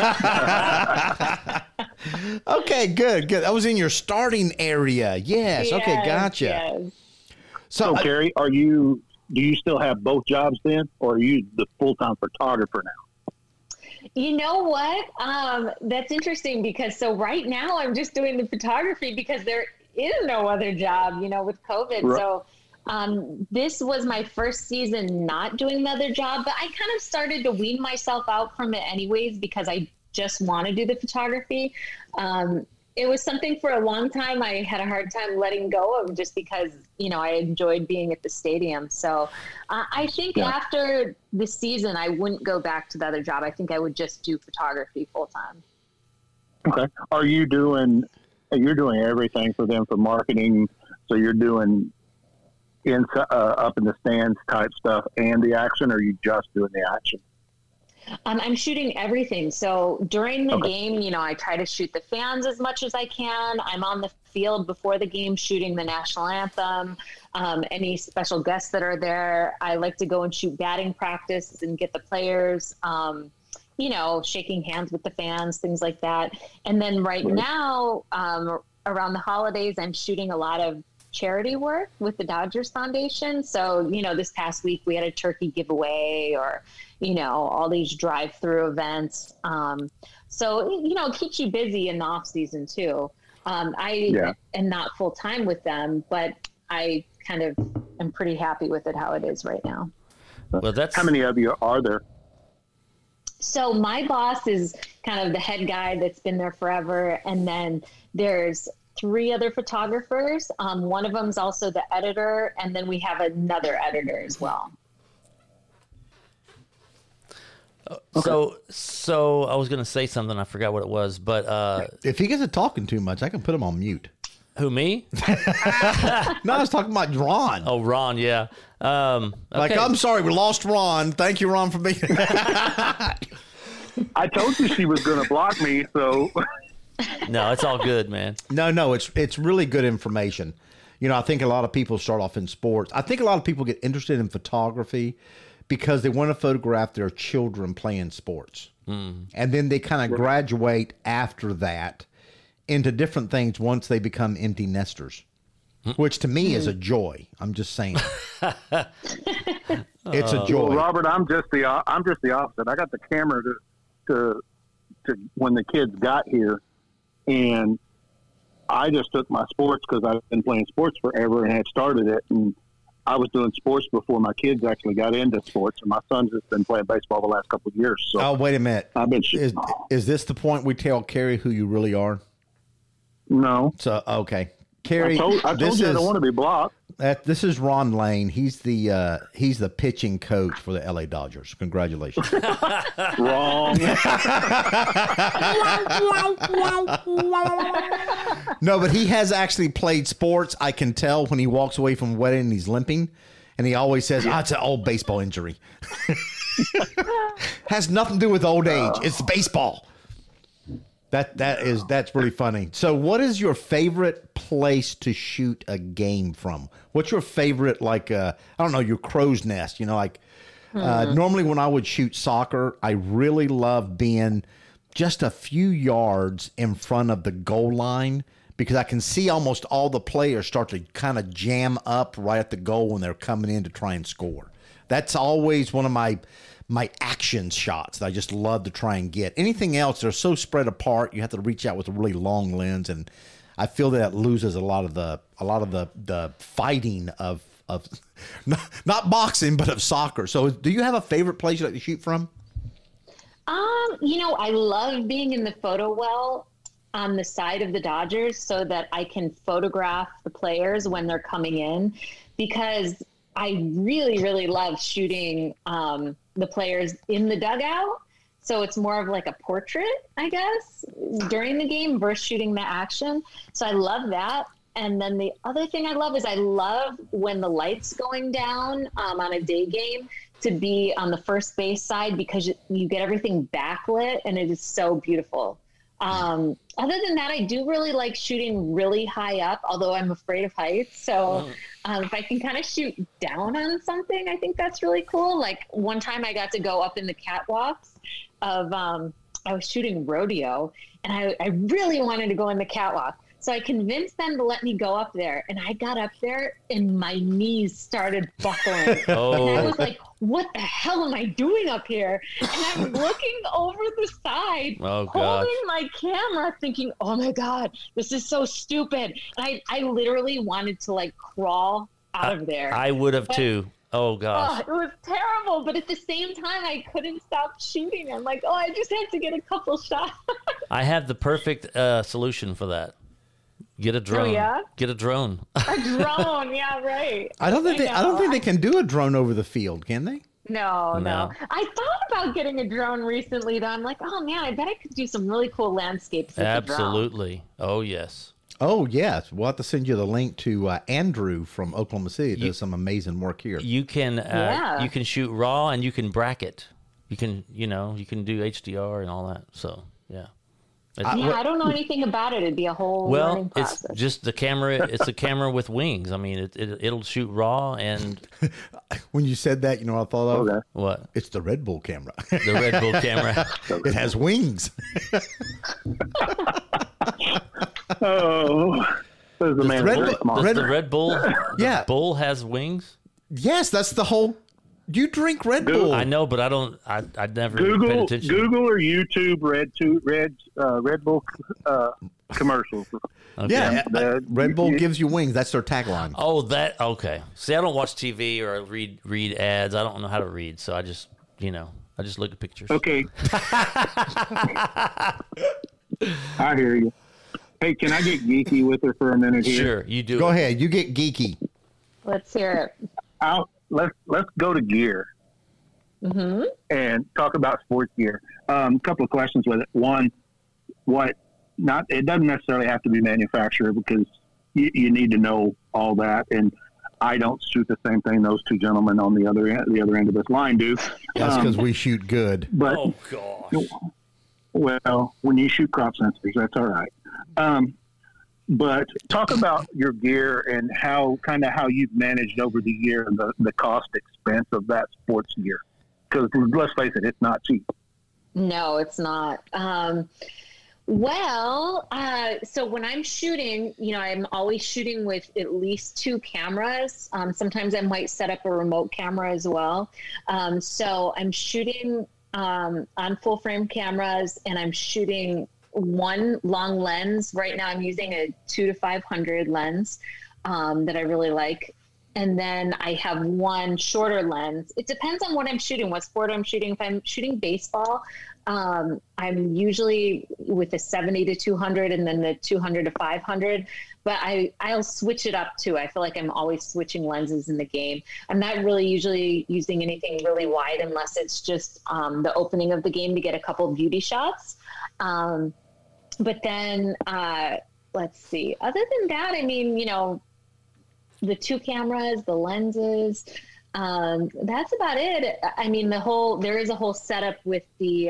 S1: God.
S2: Okay, good. That was in your starting area. Yes. Okay, gotcha.
S4: Yes.
S5: So Carrie, do you still have both jobs then, or are you the full-time photographer now?
S4: You know what? That's interesting because right now I'm just doing the photography because there is no other job, with COVID. Right. So this was my first season not doing the other job, but I kind of started to wean myself out from it anyways because I just want to do the photography. It was something for a long time I had a hard time letting go of just because, I enjoyed being at the stadium. So I think after the season, I wouldn't go back to the other job. I think I would just do photography full time.
S5: Okay. You're doing everything for them for marketing. So you're doing up in the stands type stuff and the action, or are you just doing the action?
S4: I'm shooting everything. So during the game, I try to shoot the fans as much as I can. I'm on the field before the game shooting the national anthem, any special guests that are there. I like to go and shoot batting practice and get the players, shaking hands with the fans, things like that. And then now, around the holidays, I'm shooting a lot of charity work with the Dodgers Foundation. So, this past week we had a turkey giveaway or, all these drive-through events. So, it keeps you busy in the off season too. I am not full time with them, but I kind of am pretty happy with it, how it is right now.
S1: Well,
S5: how many of you are there?
S4: So my boss is kind of the head guy that's been there forever. And then there's 3 other photographers. One of them is also the editor. And then we have another editor as well.
S1: So I was going to say something. I forgot what it was, but
S2: If he gets to talking too much, I can put him on mute.
S1: who, me?
S2: No, I was talking about Ron.
S1: Oh, Ron, yeah.
S2: Like,
S1: okay.
S2: I'm sorry, we lost Ron. Thank you, Ron, for being.
S5: I told you she was going to block me, so
S1: No, it's all good, man.
S2: No, it's really good information. You know, I think a lot of people start off in sports. I think a lot of people get interested in photography because they want to photograph their children playing sports. And then they kind of graduate after that into different things once they become empty nesters, which to me is a joy. I'm just saying. It's a joy.
S5: Well, Robert, I'm just the opposite. I got the camera to when the kids got here, and I just took my sports because I've been playing sports forever and had started it, and I was doing sports before my kids actually got into sports, and my son's just been playing baseball the last couple of years. So
S2: Oh, wait a minute.
S5: I've been
S2: Is this the point we tell Carrie who you really are?
S5: no.
S2: So, okay. Carrie,
S5: I told
S2: this
S5: you I
S2: is
S5: don't want to be blocked.
S2: this is Ron Lane. He's the pitching coach for the LA Dodgers. Congratulations.
S5: Wrong.
S2: No, but he has actually played sports. I can tell when he walks away from a wedding and he's limping, and he always says, it's an old baseball injury. Has nothing to do with old age. It's baseball. That's really funny. So what is your favorite place to shoot a game from? What's your favorite, like, I don't know, your crow's nest, you know, like, normally when I would shoot soccer, I really love being just a few yards in front of the goal line because I can see almost all the players start to kind of jam up right at the goal when they're coming in to try and score. That's always one of my action shots that I just love to try and get. Anything else, they're so spread apart. You have to reach out with a really long lens, and I feel that loses a lot of the fighting of not boxing, but of soccer. So, do you have a favorite place you like to shoot from?
S4: You know, I love being in the photo well on the side of the Dodgers so that I can photograph the players when they're coming in, because I really, really love shooting the players in the dugout. So it's more of like a portrait, I guess, during the game versus shooting the action. So I love that. And then the other thing I love is I love when the light's going down on a day game to be on the first base side because you get everything backlit and it is so beautiful. Other than that, I do really like shooting really high up, although I'm afraid of heights. So if I can kind of shoot down on something, I think that's really cool. Like one time I got to go up in the catwalks of, I was shooting rodeo and I really wanted to go in the catwalk. So I convinced them to let me go up there, and I got up there and my knees started buckling.
S1: Oh.
S4: And I was like, what the hell am I doing up here? And I'm looking over the side,
S1: Oh, gosh.
S4: holding my camera thinking, oh my God, this is so stupid. And I literally wanted to like crawl out of there.
S1: I would have too. Oh, gosh.
S4: Oh, it was terrible, but at the same time, I couldn't stop shooting. I'm like, I just had to get a couple shots.
S1: I have the perfect solution for that. Get a drone.
S4: Oh, yeah?
S1: Get a drone.
S4: A drone, yeah, right.
S2: I don't think they can do a drone over the field, can they?
S4: No. I thought about getting a drone recently, though. I'm like, oh man, I bet I could do some really cool landscapes with the drone.
S1: Absolutely. Oh, yes.
S2: Oh, yes. We'll have to send you the link to Andrew from Oklahoma City. He does some amazing work here.
S1: You can
S4: Yeah.
S1: you can shoot raw and you can bracket. You can do HDR and all that. So, yeah.
S4: I don't know anything about it. It'd be a whole learning process.
S1: It's just the camera. It's a camera with wings. I mean, it'll shoot raw and
S2: When you said that, you know what I thought of?
S5: Okay.
S1: what?
S2: It's the Red Bull camera.
S1: The Red Bull camera.
S2: It has wings.
S5: Oh, there's a man.
S2: Red
S5: Bull.
S2: Bull-
S5: Come on.
S1: Does the Red Bull?
S2: Yeah.
S1: The bull has wings.
S2: Yes, that's the whole. You drink Red Bull.
S1: I know, but I don't. I never paid
S5: Google
S1: attention.
S5: or YouTube Red Bull commercials.
S1: Okay.
S2: Yeah, Red Bull
S5: you-
S2: gives you wings. That's their tagline.
S1: Oh, that okay. See, I don't watch TV or read ads. I don't know how to read, so I just look at pictures.
S5: Okay. I hear you. Hey, can I get geeky with her for a minute here?
S1: Sure, you do.
S2: Go
S1: it.
S2: ahead. You get geeky.
S4: Let's hear it.
S5: Let's go to gear. and talk about sports gear. A couple of questions with it. One, it doesn't necessarily have to be manufacturer, because you need to know all that. And I don't shoot the same thing those two gentlemen on the other end of this line do.
S2: That's because we shoot good.
S5: But,
S1: Oh gosh.
S5: well, when you shoot crop sensors, that's all right. But talk about your gear and how you've managed over the year the cost expense of that sports gear. Because let's face it, it's not cheap.
S4: No, it's not. So when I'm shooting, I'm always shooting with at least 2 cameras. Sometimes I might set up a remote camera as well. So I'm shooting on full frame cameras, and I'm shooting one long lens. Right now I'm using a 2-500 lens that I really like. And then I have one shorter lens. It depends on what I'm shooting, what sport I'm shooting. If I'm shooting baseball, I'm usually with a 70-200 and then the 200-500, but I'll switch it up too. I feel like I'm always switching lenses in the game. I'm not really usually using anything really wide unless it's just the opening of the game to get a couple of beauty shots. But then let's see. Other than that, I mean, the 2 cameras, the lenses, that's about it. I mean, there is a whole setup with the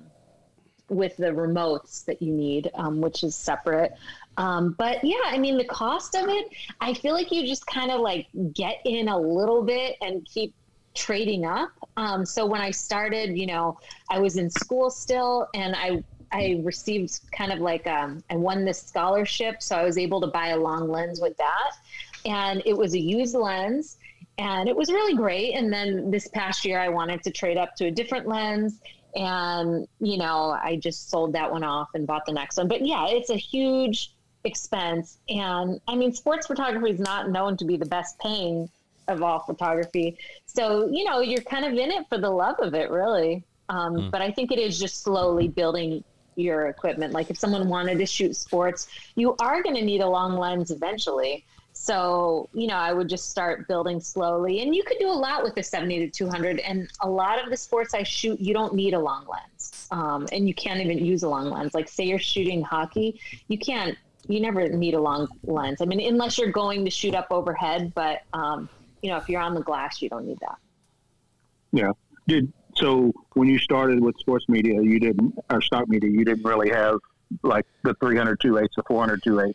S4: remotes that you need, which is separate. But yeah, I mean, the cost of it, I feel like you just kind of like get in a little bit and keep trading up. So when I started, I was in school still, and I received kind of like, I won this scholarship. So I was able to buy a long lens with that. And it was a used lens, and it was really great. And then this past year I wanted to trade up to a different lens, and, I just sold that one off and bought the next one. But yeah, it's a huge expense. And I mean, sports photography is not known to be the best paying of all photography. So, you're kind of in it for the love of it, really. But I think it is just slowly building your equipment. Like if someone wanted to shoot sports, you are going to need a long lens eventually. So, I would just start building slowly, and you could do a lot with the 70-200. And a lot of the sports I shoot, you don't need a long lens. And you can't even use a long lens. Like say you're shooting hockey, you never need a long lens. I mean, unless you're going to shoot up overhead, but if you're on the glass, you don't need that.
S5: Yeah. So when you started with sports media, or stock media, you didn't really have like the 300 2.8s, the 400 2.8s.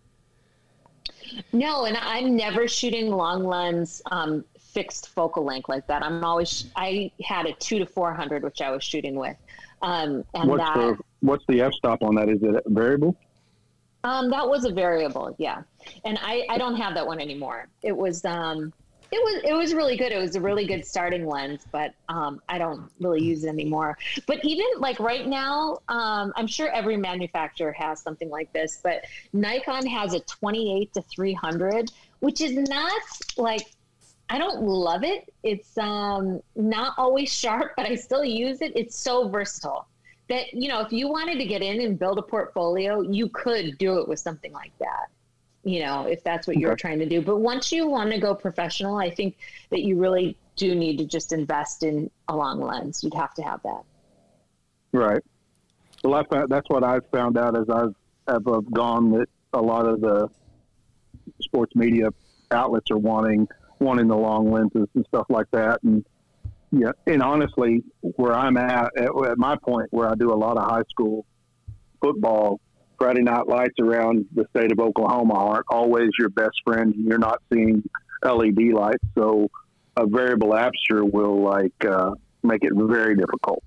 S4: No, and I'm never shooting long lens fixed focal length like that. I had a 2-400, which I was shooting with.
S5: What's the f-stop on that? Is it variable?
S4: That was a variable, yeah. And I don't have that one anymore. It was really good. It was a really good starting lens, but I don't really use it anymore. But even like right now, I'm sure every manufacturer has something like this, but Nikon has a 28-300, which is not like, I don't love it. It's not always sharp, but I still use it. It's so versatile that, if you wanted to get in and build a portfolio, you could do it with something like that. If that's what you're trying to do. But once you want to go professional, I think that you really do need to just invest in a long lens. You'd have to have that. Right.
S5: Well, that's what I've found out as I've gone, that a lot of the sports media outlets are wanting the long lenses and stuff like that. And yeah, and honestly, where I'm at my point where I do a lot of high school football, Friday night lights around the state of Oklahoma aren't always your best friend. You're not seeing LED lights, so a variable aperture will make it very difficult.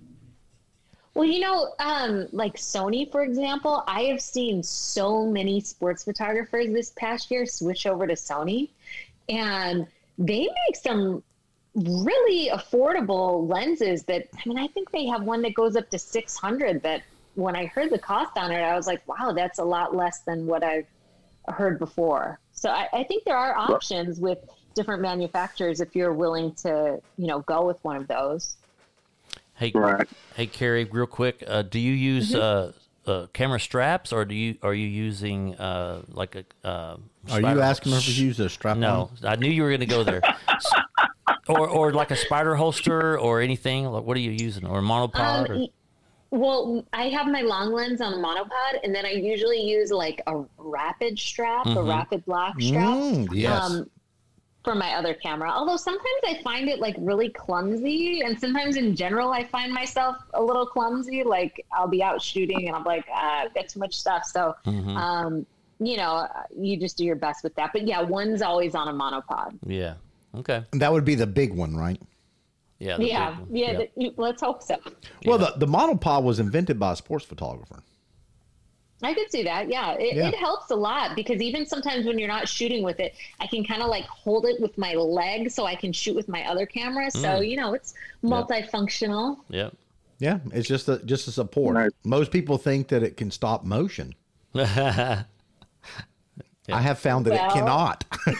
S4: Well, like Sony, for example, I have seen so many sports photographers this past year switch over to Sony, and they make some really affordable lenses that, I think they have one that goes up to 600 that, when I heard the cost on it, I was like, wow, that's a lot less than what I've heard before. So I think there are options with different manufacturers if you're willing to, go with one of those.
S1: Hey, Carrie, real quick, do you use camera straps, or are you using like a?
S2: Are you asking her if you use a strap?
S1: No, I knew you were going to go there. or like a spider holster or anything? Like, what are you using? Or a monopod? Or?
S4: Well, I have my long lens on a monopod, and then I usually use like a rapid strap, a rapid block strap.
S2: Yes.
S4: For my other camera. Although sometimes I find it like really clumsy, and sometimes in general I find myself a little clumsy. Like I'll be out shooting and I'm like, I've got too much stuff. So, you know, you just do your best with that. But yeah, one's always on a monopod.
S1: Yeah. Okay.
S2: That would be the big one, right?
S1: Yeah.
S4: Let's hope so.
S2: Well, the monopod was invented by a sports photographer.
S4: I could see that. Yeah. It helps a lot because even sometimes when you're not shooting with it, I can kind of like hold it with my leg so I can shoot with my other camera. So, you know, it's multifunctional.
S1: Yep.
S2: Yeah. It's just a support.
S5: Right.
S2: Most people think that it can stop motion. I have found that it cannot.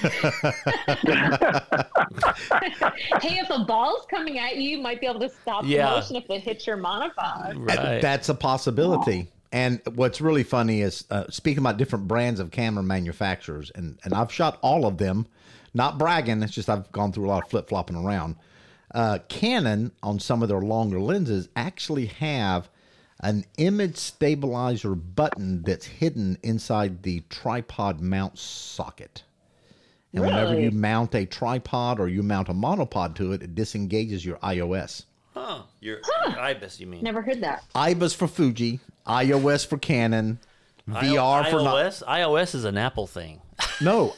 S4: Hey, if a ball's coming at you, you might be able to stop the motion if it hits your monopod.
S1: Right.
S2: That's a possibility. And what's really funny is speaking about different brands of camera manufacturers, and I've shot all of them, not bragging. It's just I've gone through a lot of flip-flopping around. Canon, on some of their longer lenses, actually have an image stabilizer button that's hidden inside the tripod mount socket. And whenever you mount a tripod or you mount a monopod to it, it disengages your iOS.
S1: Your IBIS, you mean?
S4: Never heard that.
S2: IBIS for Fuji, iOS for Canon, VR for
S1: iOS. iOS is an Apple thing.
S2: No,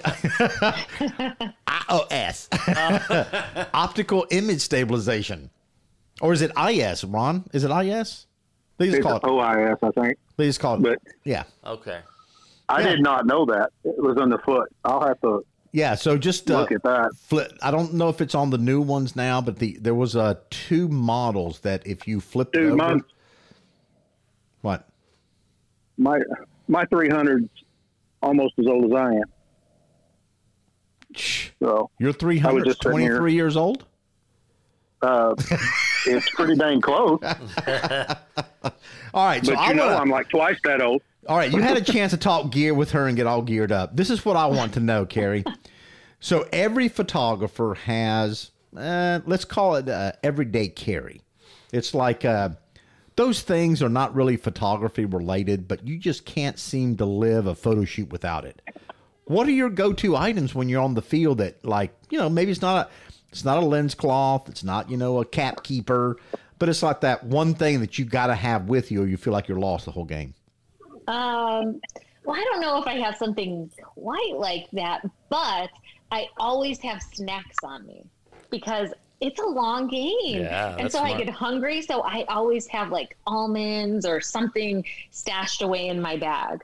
S2: iOS. Optical image stabilization. Or is it IS, Ron? Is it IS? They just
S5: It's
S2: call it
S5: OIS, I think.
S2: They just call it.
S5: But
S2: yeah.
S1: Okay.
S5: I did not know that. It was on the foot. I'll have to
S2: Yeah, so just
S5: look at that.
S2: I don't know if it's on the new ones now, but there was 2 models that if you flipped
S5: Dude,
S2: over. What?
S5: My 300's almost as old as I am. So
S2: Your 300 is 23 years old?
S5: it's pretty dang close.
S2: All right, so
S5: But I'm like twice that old.
S2: All right, you had a chance to talk gear with her and get all geared up. This is what I want to know, Carrie. So every photographer has, let's call it everyday carry. It's like those things are not really photography related, but you just can't seem to live a photo shoot without it. What are your go-to items when you're on the field that, like, you know, maybe it's not a lens cloth, it's not, you know, a cap keeper, but it's like that one thing that you got to have with you or you feel like you're lost the whole game?
S4: Well, I don't know if I have something quite like that, but I always have snacks on me because it's a long game.
S1: Yeah,
S4: and so
S1: smart.
S4: I get hungry. So I always have like almonds or something stashed away in my bag.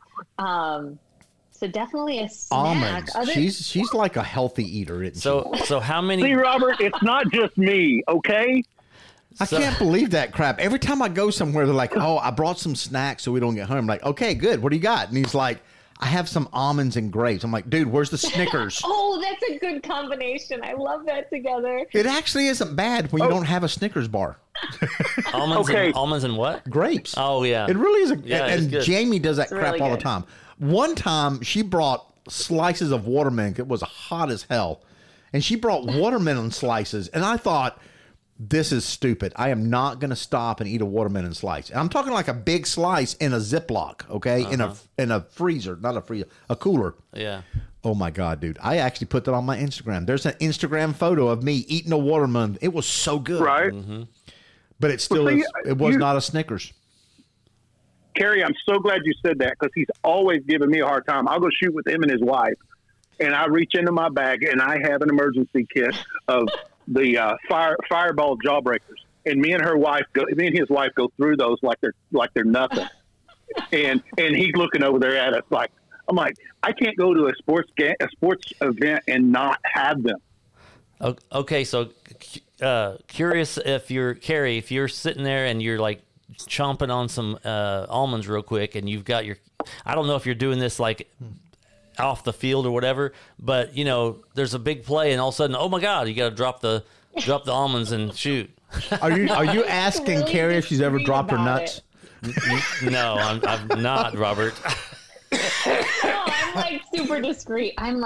S4: So definitely a snack.
S2: Almonds. She's like a healthy eater, isn't she?
S1: So how many?
S5: See, Robert, it's not just me, okay?
S2: I can't believe that crap. Every time I go somewhere, they're like, oh, I brought some snacks so we don't get home. I'm like, okay, good. What do you got? And he's like, I have some almonds and grapes. I'm like, dude, where's the Snickers?
S4: Oh, that's a good combination. I love that together.
S2: It actually isn't bad when you don't have a Snickers bar.
S1: Almonds,
S5: Okay.
S1: almonds and what?
S2: Grapes.
S1: Oh, yeah.
S2: It really is.
S1: it's
S2: And
S1: good.
S2: Jamie does that crap
S4: really
S2: all the
S4: good.
S2: time. One time, she brought slices of watermelon. It was hot as hell. And she brought watermelon slices. And I thought, this is stupid. I am not going to stop and eat a watermelon slice. And I'm talking like a big slice in a Ziploc, okay? In a freezer, not a freezer, a cooler.
S1: Yeah.
S2: Oh my God, dude. I actually put that on my Instagram. There's an Instagram photo of me eating a watermelon. It was so good.
S5: Right?
S2: But it still
S5: Well, see,
S2: is. It was not a Snickers.
S5: Carrie, I'm so glad you said that because he's always giving me a hard time. I'll go shoot with him and his wife, and I reach into my bag and I have an emergency kit of the Fireball jawbreakers. And me and his wife go through those like they're nothing. and he's looking over there at us like, I'm like, I can't go to a sports event and not have them.
S1: Okay, so curious if you're sitting there and you're like chomping on some almonds real quick, and you've got I don't know if you're doing this like off the field or whatever, but you know, there's a big play, and all of a sudden, oh my God, you got to drop the almonds and shoot.
S2: Are you asking
S4: Really
S2: Carrie if she's ever
S4: discreet
S2: dropped her
S4: about
S2: nuts?
S1: No, I'm not, Robert.
S4: Oh, I'm like super discreet. I'm like,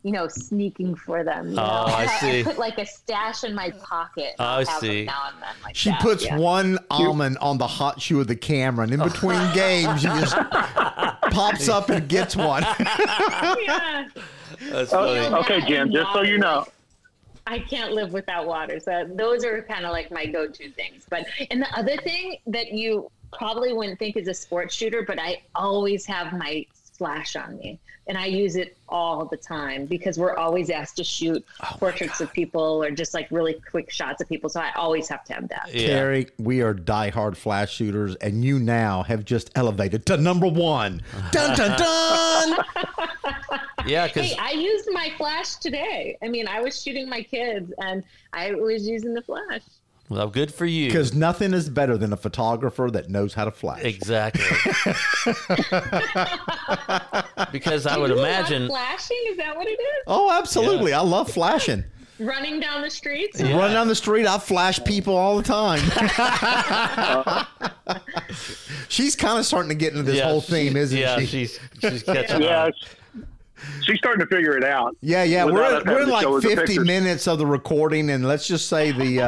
S4: sneaking for them.
S1: I see.
S4: I put like a stash in my pocket.
S1: I
S4: I'll have them
S1: see.
S4: now and then, like
S2: She
S4: that.
S2: puts
S4: Yeah.
S2: one almond on the hot shoe of the camera, and in between games, she just pops up and gets one.
S4: Yeah.
S1: That's
S5: Oh,
S1: funny.
S5: okay, Jim, just so you know.
S4: I can't live without water. So those are kind of like my go-to things. And the other thing that you probably wouldn't think is a sports shooter, but I always have my flash on me, and I use it all the time because we're always asked to shoot portraits of people or just like really quick shots of people. So I always have to have that.
S1: Yeah.
S2: Carrie, we are diehard flash shooters, and you now have just elevated to number one. Dun, dun, dun!
S1: Yeah, because
S4: Hey, I used my flash today. I mean, I was shooting my kids and I was using the flash.
S1: well, good for you.
S2: Because nothing is better than a photographer that knows how to flash.
S1: Exactly. Because I would
S4: You love
S1: imagine.
S4: flashing? Is that what it is?
S2: Oh, absolutely. I love flashing.
S4: Running down the streets?
S2: Run down the street, I flash people all the time. She's kind of starting to get into this whole theme, isn't
S1: yeah,
S2: she?
S1: she's catching
S5: Yeah,
S1: on.
S5: she's starting to figure it out.
S2: Yeah.
S5: Without us
S2: We're
S5: having
S2: in
S5: to
S2: like
S5: show her the
S2: 50
S5: pictures.
S2: minutes of the recording, and let's just say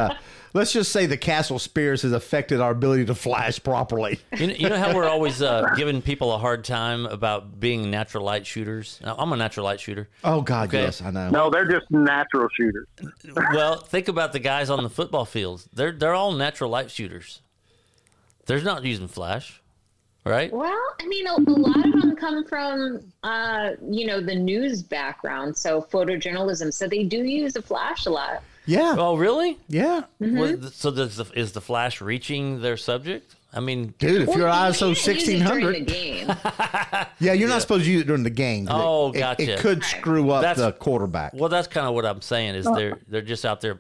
S2: the Castle Spirits has affected our ability to flash properly.
S1: You know how we're always giving people a hard time about being natural light shooters? Now, I'm a natural light shooter.
S2: Oh God,
S1: Okay.
S2: yes, I know.
S5: No, they're just natural shooters.
S1: Well, think about the guys on the football fields. They're all natural light shooters. They're not using flash, right?
S4: Well, I mean, a lot of them come from, the news background, so photojournalism. So they do use a flash a lot.
S2: Yeah,
S1: Oh, really?
S2: yeah,
S1: Well, so is the flash reaching their subject? I mean,
S2: dude. If you're
S4: Well,
S2: ISO
S4: you can't use it during
S2: 1600,
S4: the game.
S2: yeah, you're not supposed to use it during the game.
S1: Oh,
S2: It
S1: gotcha.
S2: could screw up
S1: That's-
S2: the quarterback.
S1: well, that's kind of what I'm saying. Is they're just out there,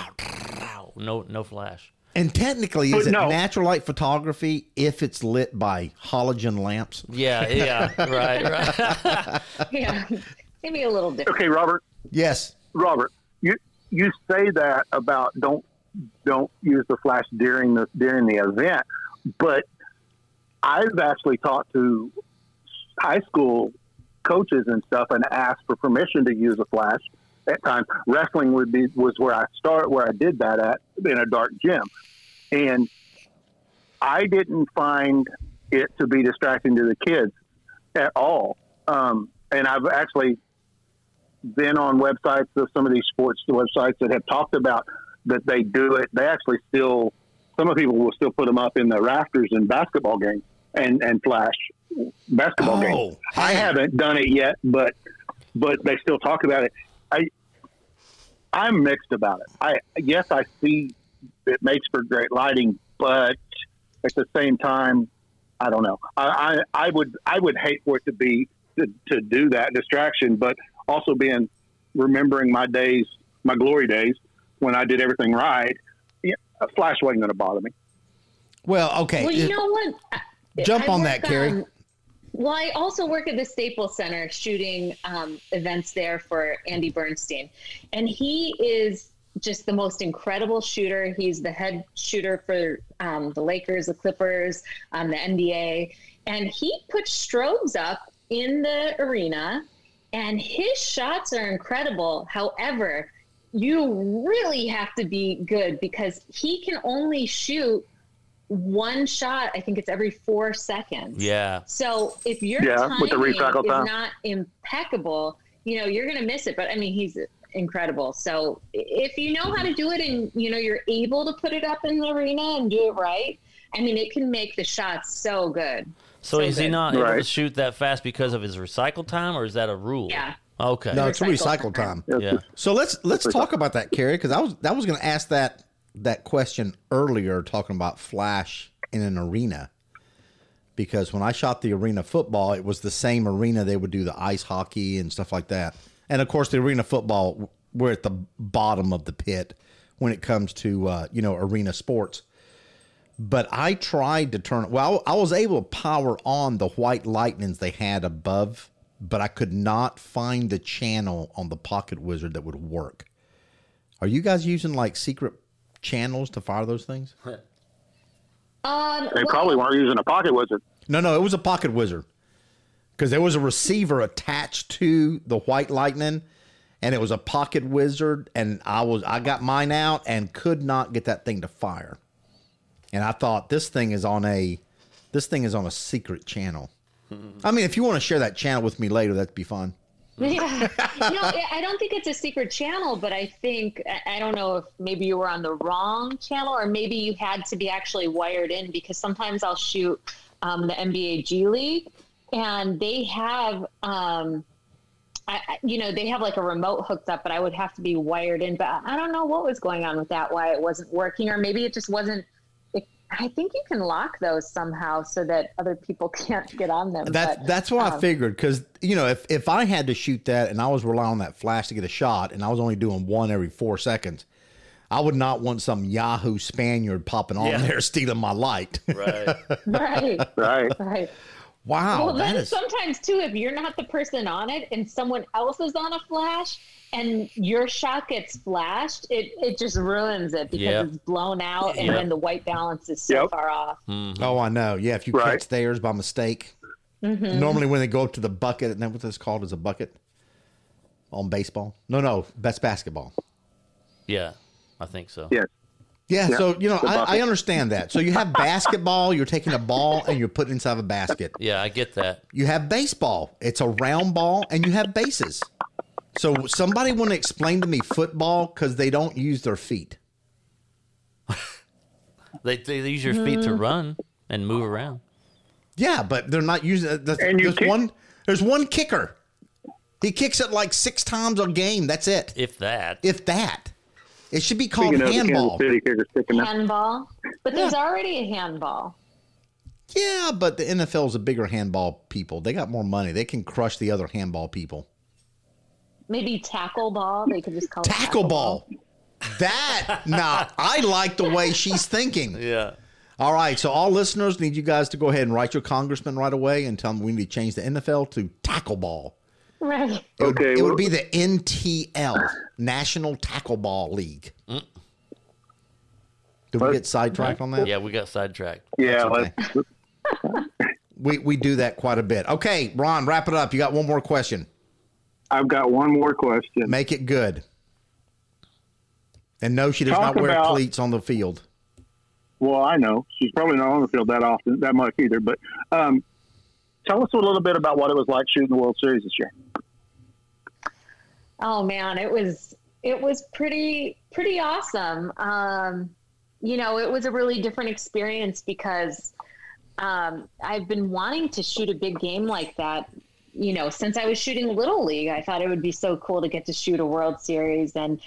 S1: no flash.
S2: And technically, is it
S5: no.
S2: natural light photography if it's lit by halogen lamps?
S1: Yeah, right.
S4: Yeah, maybe a little different.
S5: Okay, Robert,
S2: Yes.
S5: you say that about don't use the flash during the event, but I've actually talked to high school coaches and stuff and asked for permission to use a flash. At times, wrestling was where I did that at in a dark gym, and I didn't find it to be distracting to the kids at all. And I've actually been on websites of some of these sports websites that have talked about that they do it. They actually some of people will still put them up in the rafters in basketball games and flash basketball games. I haven't done it yet, but they still talk about it. I'm mixed about it. Yes, I see it makes for great lighting, but at the same time, I don't know. I would hate for it to be to do that distraction, but also remembering my glory days when I did everything right. Yeah, a flash wasn't going to bother me.
S2: Well, okay.
S4: Well, you know what?
S2: Jump
S4: I
S2: on
S4: work
S2: that, Carrie.
S4: Well, I also work at the Staples Center shooting events there for Andy Bernstein. And he is just the most incredible shooter. He's the head shooter for the Lakers, the Clippers, the NBA. And he puts strobes up in the arena, and his shots are incredible. However, you really have to be good because he can only shoot one shot. I think it's every 4 seconds.
S1: Yeah.
S4: So if your
S5: with the
S4: timing
S5: recycle
S4: is
S5: time.
S4: not impeccable, you're going to miss it. But I mean, he's incredible. So if you know how to do it and, you're able to put it up in the arena and do it right, I mean, it can make the shots so good.
S1: So is he
S4: good.
S1: not able to
S5: Right.
S1: shoot that fast because of his recycle time, or is that a rule?
S4: Yeah.
S1: Okay.
S2: No, it's
S4: Recycle
S2: recycle time.
S1: Yeah.
S2: So let's talk about that, Carrie, because I was going to ask that question earlier, talking about flash in an arena. Because when I shot the arena football, it was the same arena they would do the ice hockey and stuff like that. And of course, the arena football, we're at the bottom of the pit when it comes to arena sports. But I tried to turn. Well, I was able to power on the white lightnings they had above, but I could not find the channel on the Pocket Wizard that would work. Are you guys using like secret channels to fire those things?
S5: They probably weren't using a Pocket Wizard.
S2: No, it was a Pocket Wizard because there was a receiver attached to the white lightning, and it was a pocket wizard, and I got mine out and could not get that thing to fire. And I thought this thing is on a secret channel. I mean, if you want to share that channel with me later, that'd be fun.
S4: Yeah. I don't think it's a secret channel, but I think, I don't know if maybe you were on the wrong channel or maybe you had to be actually wired in, because sometimes I'll shoot the NBA G League and they have, they have like a remote hooked up, but I would have to be wired in. But I don't know what was going on with that, why it wasn't working, or maybe it just wasn't. I think you can lock those somehow so that other people can't get on them.
S2: That's what I figured, because if I had to shoot that and I was relying on that flash to get a shot, and I was only doing one every 4 seconds, I would not want some Yahoo Spaniard popping on there stealing my light.
S1: Right.
S5: Right.
S2: Wow.
S4: Well, then sometimes too, if you're not the person on it and someone else is on a flash and your shot gets flashed, it just ruins it because it's blown out and then the white balance is so far off.
S1: Mm-hmm.
S2: Oh, I know. Yeah, if you catch theirs by mistake. Mm-hmm. Normally when they go up to the bucket, isn't that what this is called, is a bucket on baseball? No, that's basketball.
S1: Yeah, I think so.
S5: Yes.
S2: Yeah, so, I understand that. So you have basketball, you're taking a ball and you're putting it inside of a basket.
S1: Yeah, I get that.
S2: You have baseball. It's a round ball and you have bases. So somebody want to explain to me football, because they don't use their feet.
S1: They use your feet to run and move around.
S2: Yeah, but they're not using there's one kicker. He kicks it like 6 times a game. That's it.
S1: If that.
S2: It should be called handball.
S4: Handball. But there's already a handball.
S2: Yeah, but the NFL is a bigger handball people. They got more money. They can crush the other handball people.
S4: Maybe tackle ball. They could just call it
S2: tackle ball. I like the way she's thinking.
S1: Yeah.
S2: All right, so all listeners, need you guys to go ahead and write your congressman right away and tell them we need to change the NFL to tackle ball.
S4: Right.
S2: It would be the NTL, National Tackle Ball League. Did we get sidetracked on that?
S1: Yeah, we got sidetracked.
S5: Yeah.
S2: Okay. We do that quite a bit. Okay, Ron, wrap it up. You got one more question.
S5: I've got one more question.
S2: Make it good. And no, she does not wear cleats on the field.
S5: Well, I know. She's probably not on the field that much either. But tell us a little bit about what it was like shooting the World Series this year.
S4: Oh man, it was pretty awesome. It was a really different experience because I've been wanting to shoot a big game like that, since I was shooting Little League. I thought it would be so cool to get to shoot a World Series. And,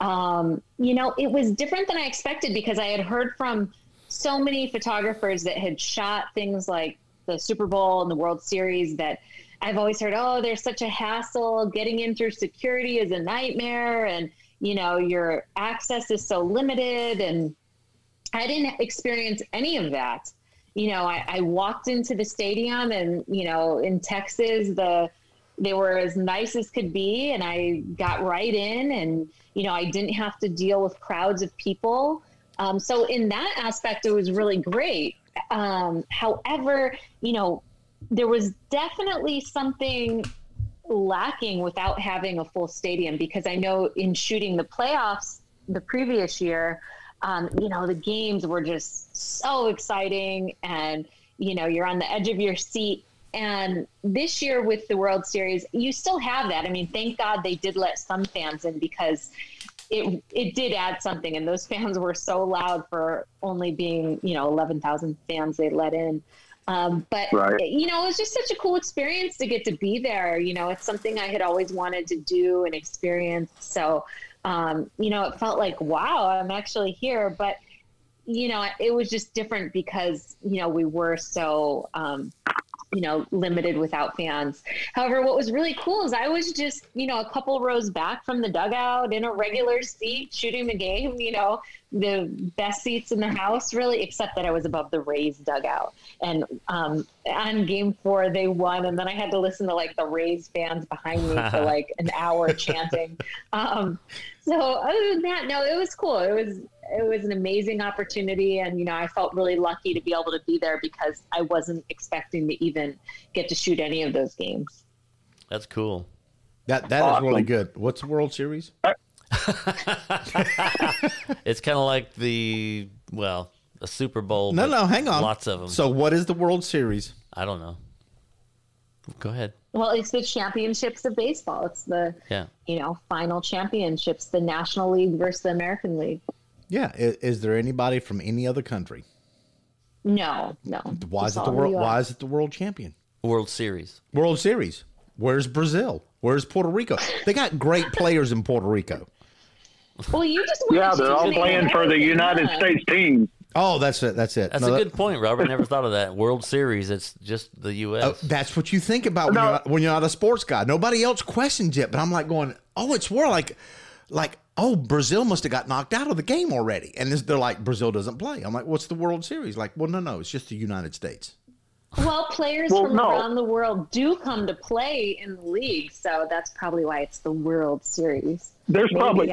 S4: it was different than I expected because I had heard from so many photographers that had shot things like the Super Bowl and the World Series that I've always heard, oh, there's such a hassle. Getting in through security is a nightmare. And, your access is so limited. And I didn't experience any of that. I walked into the stadium and, in Texas, they were as nice as could be. And I got right in and, I didn't have to deal with crowds of people. So in that aspect, it was really great. However, there was definitely something lacking without having a full stadium, because I know in shooting the playoffs the previous year, the games were just so exciting and, you're on the edge of your seat. And this year with the World Series, you still have that. I mean, thank God they did let some fans in because it did add something. And those fans were so loud for only being, 11,000 fans they let in. But, it was just such a cool experience to get to be there. It's something I had always wanted to do and experience. So, it felt like, wow, I'm actually here. But, it was just different because, we were so, limited without fans. However, what was really cool is I was just, a couple rows back from the dugout in a regular seat shooting the game, the best seats in the house, really, except that I was above the Rays dugout. And on game 4, they won. And then I had to listen to the Rays fans behind me for an hour chanting. So other than that, no, it was cool. It was an amazing opportunity. And, I felt really lucky to be able to be there because I wasn't expecting to even get to shoot any of those games.
S1: That's cool.
S2: That is
S5: Awesome.
S2: really good. What's the World Series?
S1: It's kind of like the Super Bowl.
S2: No,
S1: but
S2: hang on.
S1: Lots of them.
S2: So what is the World Series?
S1: I don't know. Go ahead.
S4: Well, it's the championships of baseball. It's the final championships, the National League versus the American League.
S2: Yeah. Is there anybody from any other country?
S4: No.
S2: Why is
S4: Just
S2: it
S4: all
S2: the world?
S4: US.
S2: Why is it the World Champion?
S1: World Series.
S2: World Series. Where's Brazil? Where's Puerto Rico? They got great players in Puerto Rico.
S4: Well, you just
S5: Yeah, they're all playing for the United States team.
S2: Oh, that's it. That's it.
S1: That's a good point, Robert. Never thought of that. World Series. It's just the U.S.
S2: Oh, that's what you think about when you're not a sports guy. Nobody else questions it, but I'm like going, oh, it's war. Like, oh, Brazil must have got knocked out of the game already. And they're like, Brazil doesn't play. I'm like, what's the World Series? Like, well, no, it's just the United States.
S4: Well, players from around the world do come to play in the league, so that's probably why it's the World Series.
S5: There's probably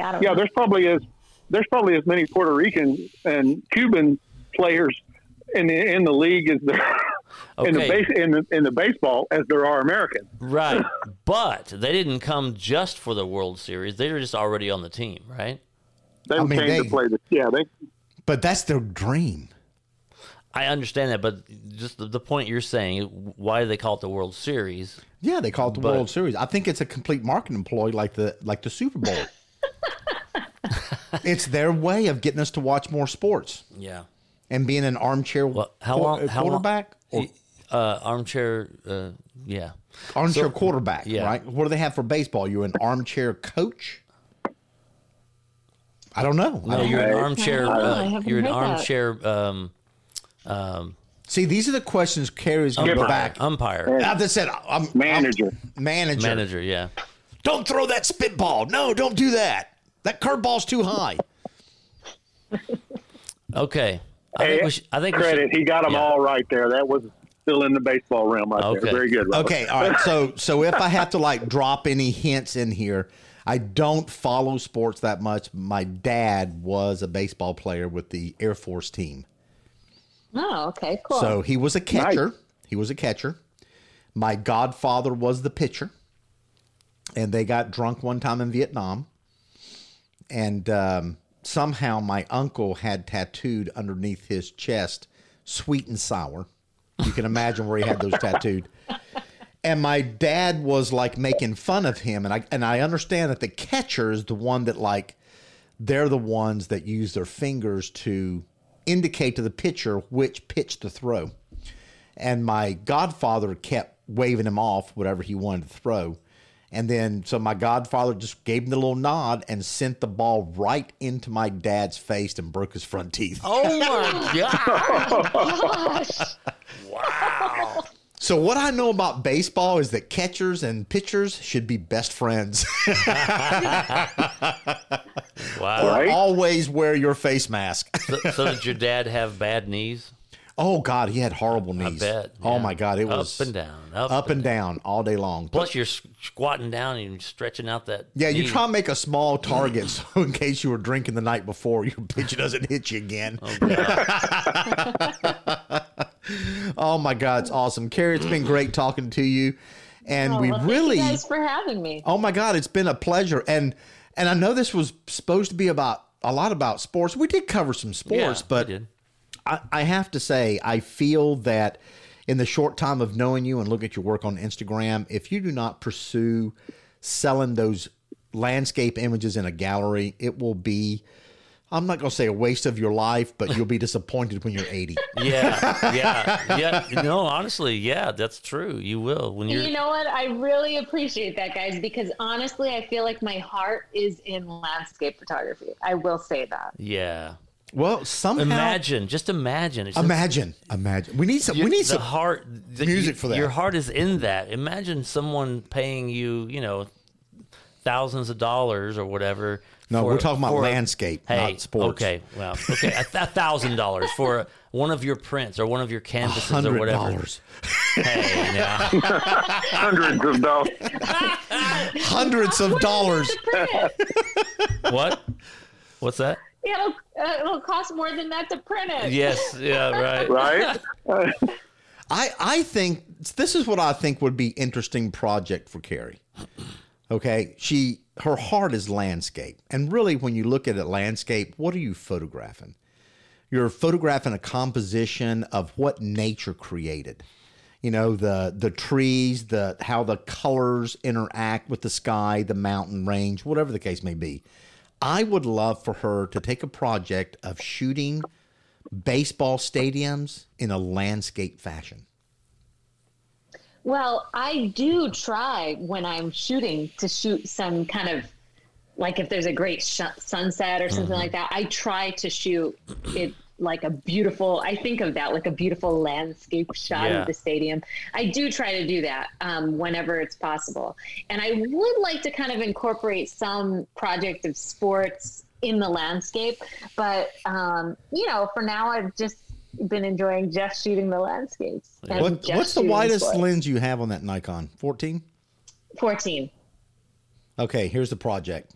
S5: as many Puerto Rican and Cuban players in the league as there in the baseball as there are Americans.
S1: Right, but they didn't come just for the World Series. They were just already on the team, right?
S5: They came to play
S2: But that's their dream.
S1: I understand that, but just the point you're saying, why do they call it the World Series?
S2: Yeah, they call it the World Series. I think it's a complete marketing ploy, like the Super Bowl. It's their way of getting us to watch more sports.
S1: Yeah,
S2: and being an armchair quarterback.
S1: Armchair, yeah,
S2: armchair quarterback.
S1: Yeah.
S2: Right. What do they have for baseball? You're an armchair coach. I don't know.
S1: No, you're an armchair. You're an armchair.
S2: See, these are the questions Carrie's going to go back.
S1: Umpire.
S2: I just said
S5: manager.
S1: Manager, yeah.
S2: Don't throw that spitball. No, don't do that. That curveball's too high.
S1: Okay. I think
S5: credit. He got them all right there. That was still in the baseball realm right there. Very good, Robert.
S2: Okay, all right. So if I have to drop any hints in here, I don't follow sports that much. My dad was a baseball player with the Air Force team.
S4: Oh, okay, cool.
S2: So he was a catcher.
S5: Nice.
S2: He was a catcher. My godfather was the pitcher. And they got drunk one time in Vietnam. And somehow my uncle had tattooed underneath his chest, sweet and sour. You can imagine where he had those tattooed. And my dad was making fun of him. And I understand that the catcher is the one that they're the ones that use their fingers to indicate to the pitcher which pitch to throw. And my godfather kept waving him off whatever he wanted to throw. And then so my godfather just gave him the little nod and sent the ball right into my dad's face and broke his front teeth.
S1: Oh my
S4: gosh.
S1: Wow.
S2: So what I know about baseball is that catchers and pitchers should be best friends.
S1: Wow.
S2: Or always wear your face mask.
S1: So did your dad have bad knees?
S2: Oh, God, he had horrible knees.
S1: I bet.
S2: Oh,
S1: yeah.
S2: my God, it was
S1: up and down.
S2: Up and down all day long.
S1: Plus, you're squatting down and you're stretching out that
S2: Yeah, you
S1: knee.
S2: try to make a small target so in case you were drinking the night before, your pitch doesn't hit you again.
S1: Oh, God.
S2: Oh, my God, it's awesome. Carrie, it's been great talking to you. And
S4: Thank you guys for having me.
S2: Oh, my God, it's been a pleasure. And I know this was supposed to be a lot about sports. We did cover some sports, but
S1: we did.
S2: I have to say, I feel that in the short time of knowing you and look at your work on Instagram, if you do not pursue selling those landscape images in a gallery, it will be, I'm not going to say a waste of your life, but you'll be disappointed when you're 80.
S1: Yeah. No, honestly, yeah, that's true. You will. When you're.
S4: You know what? I really appreciate that, guys, because honestly, I feel like my heart is in landscape photography. I will say that.
S1: Yeah.
S2: Well, somehow
S1: just imagine.
S2: Imagine. We need some. We need some
S1: heart
S2: music for that.
S1: Your heart is in that. Imagine someone paying you, thousands of dollars or whatever.
S2: No, we're talking about landscape, not sports.
S1: Okay, well, okay, $1,000 for one of your prints or one of your canvases or whatever.
S2: $100.
S1: Hey, now.
S5: Hundreds of dollars.
S2: Hundreds of dollars.
S1: What? What's that?
S4: Yeah, it'll cost more than that to print it.
S1: Yes. Yeah. Right.
S5: Right?
S2: I think this is what I think would be interesting project for Carrie. Okay, her heart is landscape. And really, when you look at a landscape, what are you photographing? You're photographing a composition of what nature created. You know, the trees, how the colors interact with the sky, the mountain range, whatever the case may be. I would love for her to take a project of shooting baseball stadiums in a landscape fashion.
S4: Well, I do try when I'm shooting to shoot some kind of, like if there's a great sunset or something like that, I try to shoot it like a beautiful, I think of that like a beautiful landscape shot of the stadium. I do try to do that whenever it's possible. And I would like to kind of incorporate some project of sports in the landscape. But, for now I've just been enjoying just shooting the landscapes.
S2: What's the widest lens you have on that Nikon? 14?
S4: 14.
S2: Okay, here's the project.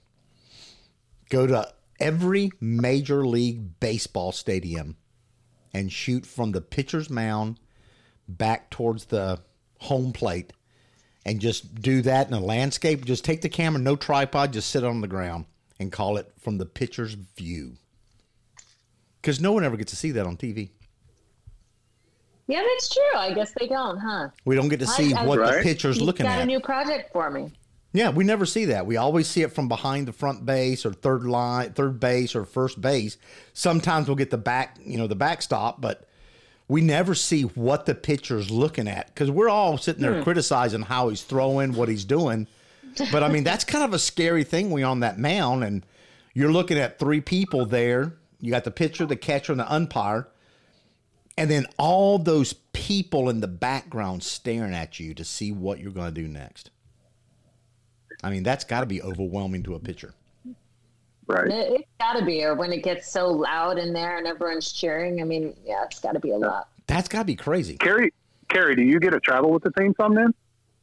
S2: Go to every Major League Baseball stadium and shoot from the pitcher's mound back towards the home plate and just do that in a landscape. Just take the camera, no tripod, just sit on the ground and call it from the pitcher's view. Because no one ever gets to see that on TV.
S4: Yeah, that's true. I guess they don't, huh?
S2: We don't get to see what the pitcher's looking at.
S4: Got a new project for me.
S2: Yeah, we never see that. We always see it from behind the front base or third base or first base. Sometimes we'll get the backstop, but we never see what the pitcher's looking at because we're all sitting there criticizing how he's throwing, what he's doing. But I mean, that's kind of a scary thing when you're on that mound and you're looking at three people there. You got the pitcher, the catcher, and the umpire. And then all those people in the background staring at you to see what you're going to do next. I mean, that's got to be overwhelming to a pitcher.
S5: Right.
S4: It's got to be, or when it gets so loud in there and everyone's cheering. I mean, yeah, it's got to be a lot.
S2: That's got to be crazy.
S5: Carrie, do you get to travel with the team some then?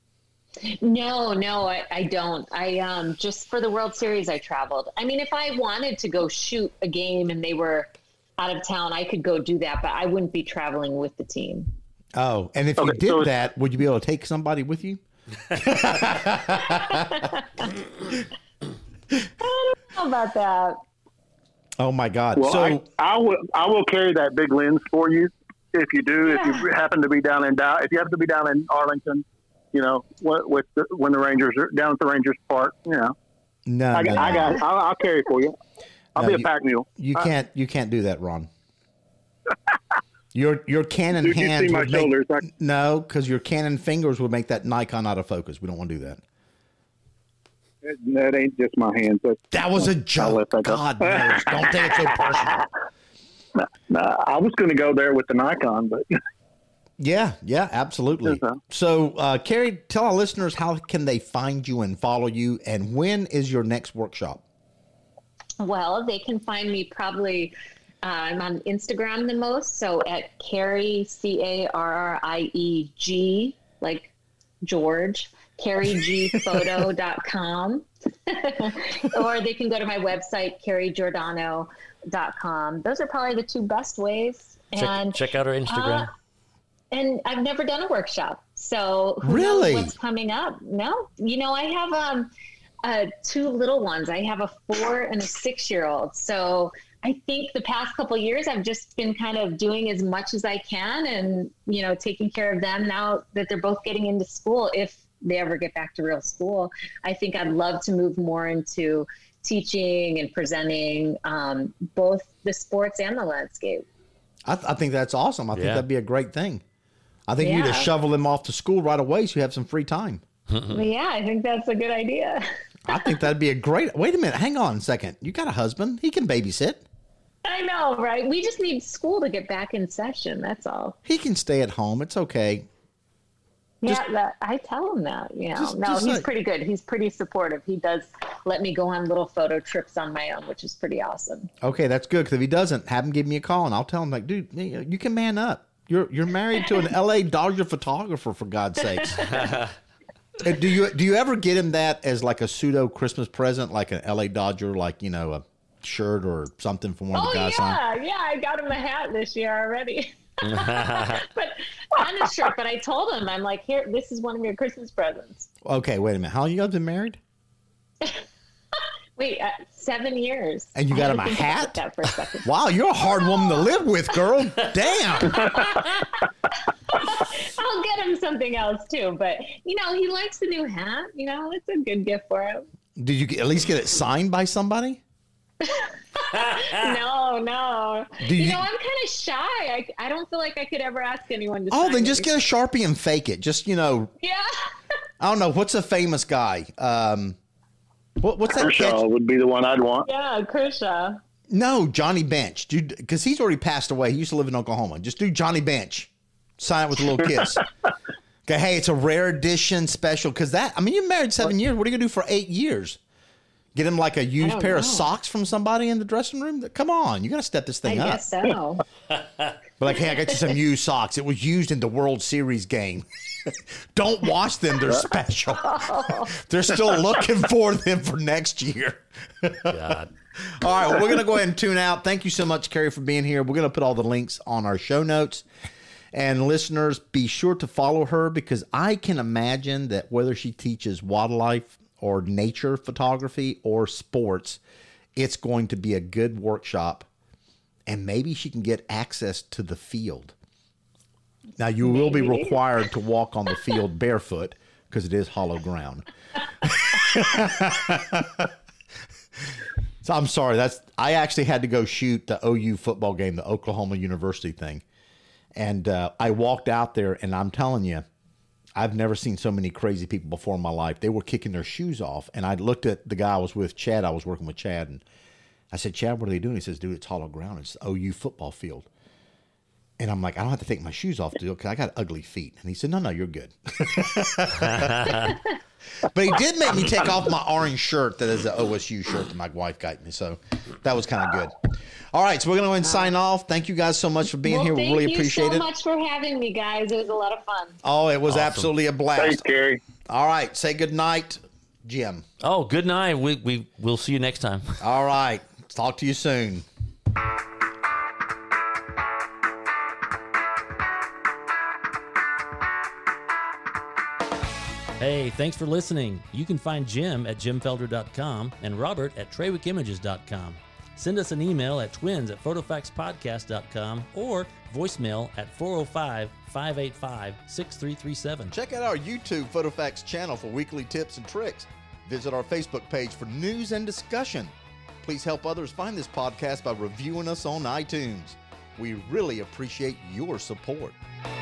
S4: No, I don't. I just for the World Series, I traveled. I mean, if I wanted to go shoot a game and they were out of town, I could go do that, but I wouldn't be traveling with the team.
S2: Oh, and if you did that, would you be able to take somebody with you?
S4: I don't know about that.
S2: Oh my God!
S5: Well,
S2: so
S5: I will carry that big lens for you if you do. Yeah. If you happen to be down in Arlington, when the Rangers are down at the Rangers Park, I'll carry it for you. I'll be a pack mule.
S2: You can't do that, Ron. Your Canon
S5: Dude,
S2: hands
S5: you see my shoulders.
S2: No, because your Canon fingers would make that Nikon out of focus. We don't want to do that.
S5: That ain't just my hands.
S2: That was a joke. God knows. Don't take it so personal.
S5: No, I was going to go there with the Nikon, but
S2: yeah, absolutely. So, Carrie, tell our listeners how can they find you and follow you, and when is your next workshop?
S4: Well, they can find me probably. I'm on Instagram the most, so at Carrie CarrieG, like George, CarrieGphoto.com. Or they can go to my website, CarrieGiordano.com. Those are probably the two best ways. And
S1: check out our Instagram.
S4: And I've never done a workshop, so who
S2: really
S4: knows what's coming up? No, I have two little ones. I have a 4 and a 6-year-old, so I think the past couple of years I've just been kind of doing as much as I can and, taking care of them now that they're both getting into school. If they ever get back to real school, I think I'd love to move more into teaching and presenting both the sports and the landscape.
S2: I think that's awesome. I think that'd be a great thing. I think you just shovel them off to school right away so you have some free time.
S4: Yeah, I think that's a good idea.
S2: I think that'd be a great... Wait a minute. Hang on a second. You got a husband. He can babysit.
S4: I know, right? We just need school to get back in session. That's all.
S2: He can stay at home. It's okay.
S4: I tell him that. He's pretty good. He's pretty supportive. He does let me go on little photo trips on my own, which is pretty awesome.
S2: Okay, that's good. Because if he doesn't, have him give me a call, and I'll tell him, like, dude, you can man up. You're married to an LA Dodger photographer, for God's sakes. Do you ever get him that as like a pseudo Christmas present, like an LA Dodger, like a shirt or something from one of the guys?
S4: Yeah, I got him a hat this year already. But on a shirt. But I told him, I'm like, here, this is one of your Christmas presents.
S2: Okay, wait a minute. How long you guys been married?
S4: Wait, 7 years.
S2: And you got him a hat?
S4: That for a second.
S2: Wow, you're a hard woman to live with, girl. Damn.
S4: I'll get him something else too, but he likes the new hat. It's a good gift for him.
S2: Did you at least get it signed by somebody?
S4: No. I'm kind of shy. I don't feel like I could ever ask anyone to sign
S2: then just
S4: anything.
S2: get a Sharpie and fake it. Just,
S4: Yeah.
S2: I don't know. What's a famous guy? What's that
S5: Kershaw
S2: catch?
S5: would be the one I'd want.
S4: Yeah, Kershaw.
S2: No, Johnny Bench. Dude, because he's already passed away. He used to live in Oklahoma. Just do Johnny Bench. Sign it with a little kiss. Okay, hey, it's a rare edition special. Because you're married 7 years. What are you going to do for 8 years? Get him like a used pair of socks from somebody in the dressing room? Come on, you got to step this thing up.
S4: I guess so.
S2: But like, hey, I got you some used socks. It was used in the World Series game. Don't wash them. They're special. They're still looking for them for next year.
S1: God.
S2: All right, well, we're going to go ahead and tune out. Thank you so much, Carrie, for being here. We're going to put all the links on our show notes. And listeners, be sure to follow her because I can imagine that whether she teaches wildlife or nature photography or sports, it's going to be a good workshop. And maybe she can get access to the field. Now, you will be required to walk on the field barefoot because it is hollow ground. So I'm sorry. I actually had to go shoot the OU football game, the Oklahoma University thing. And I walked out there, and I'm telling you, I've never seen so many crazy people before in my life. They were kicking their shoes off. And I looked at the guy I was with, Chad. I was working with Chad. And I said, Chad, what are they doing? He says, dude, it's hollow ground. It's the OU football field. And I'm like, I don't have to take my shoes off, dude, because I got ugly feet. And he said, no, you're good. But he did make me take off my orange shirt that is the OSU shirt that my wife got me. So that was kind of good. All right, so we're going to go ahead and sign off. Thank you guys so much for being here. We really appreciate it.
S4: Thank you so much for having me, guys. It was a lot of fun.
S2: Oh, it was absolutely a blast.
S5: Thanks, Gary.
S2: All right, say good night, Jim.
S1: Oh, good night. We'll see you next time.
S2: All right, talk to you soon.
S1: Hey, thanks for listening. You can find Jim at jimfelder.com and Robert at traywickimages.com. Send us an email at twins@photofaxpodcast.com or voicemail at 405-585-6337.
S2: Check out our YouTube PhotoFax channel for weekly tips and tricks. Visit our Facebook page for news and discussion. Please help others find this podcast by reviewing us on iTunes. We really appreciate your support.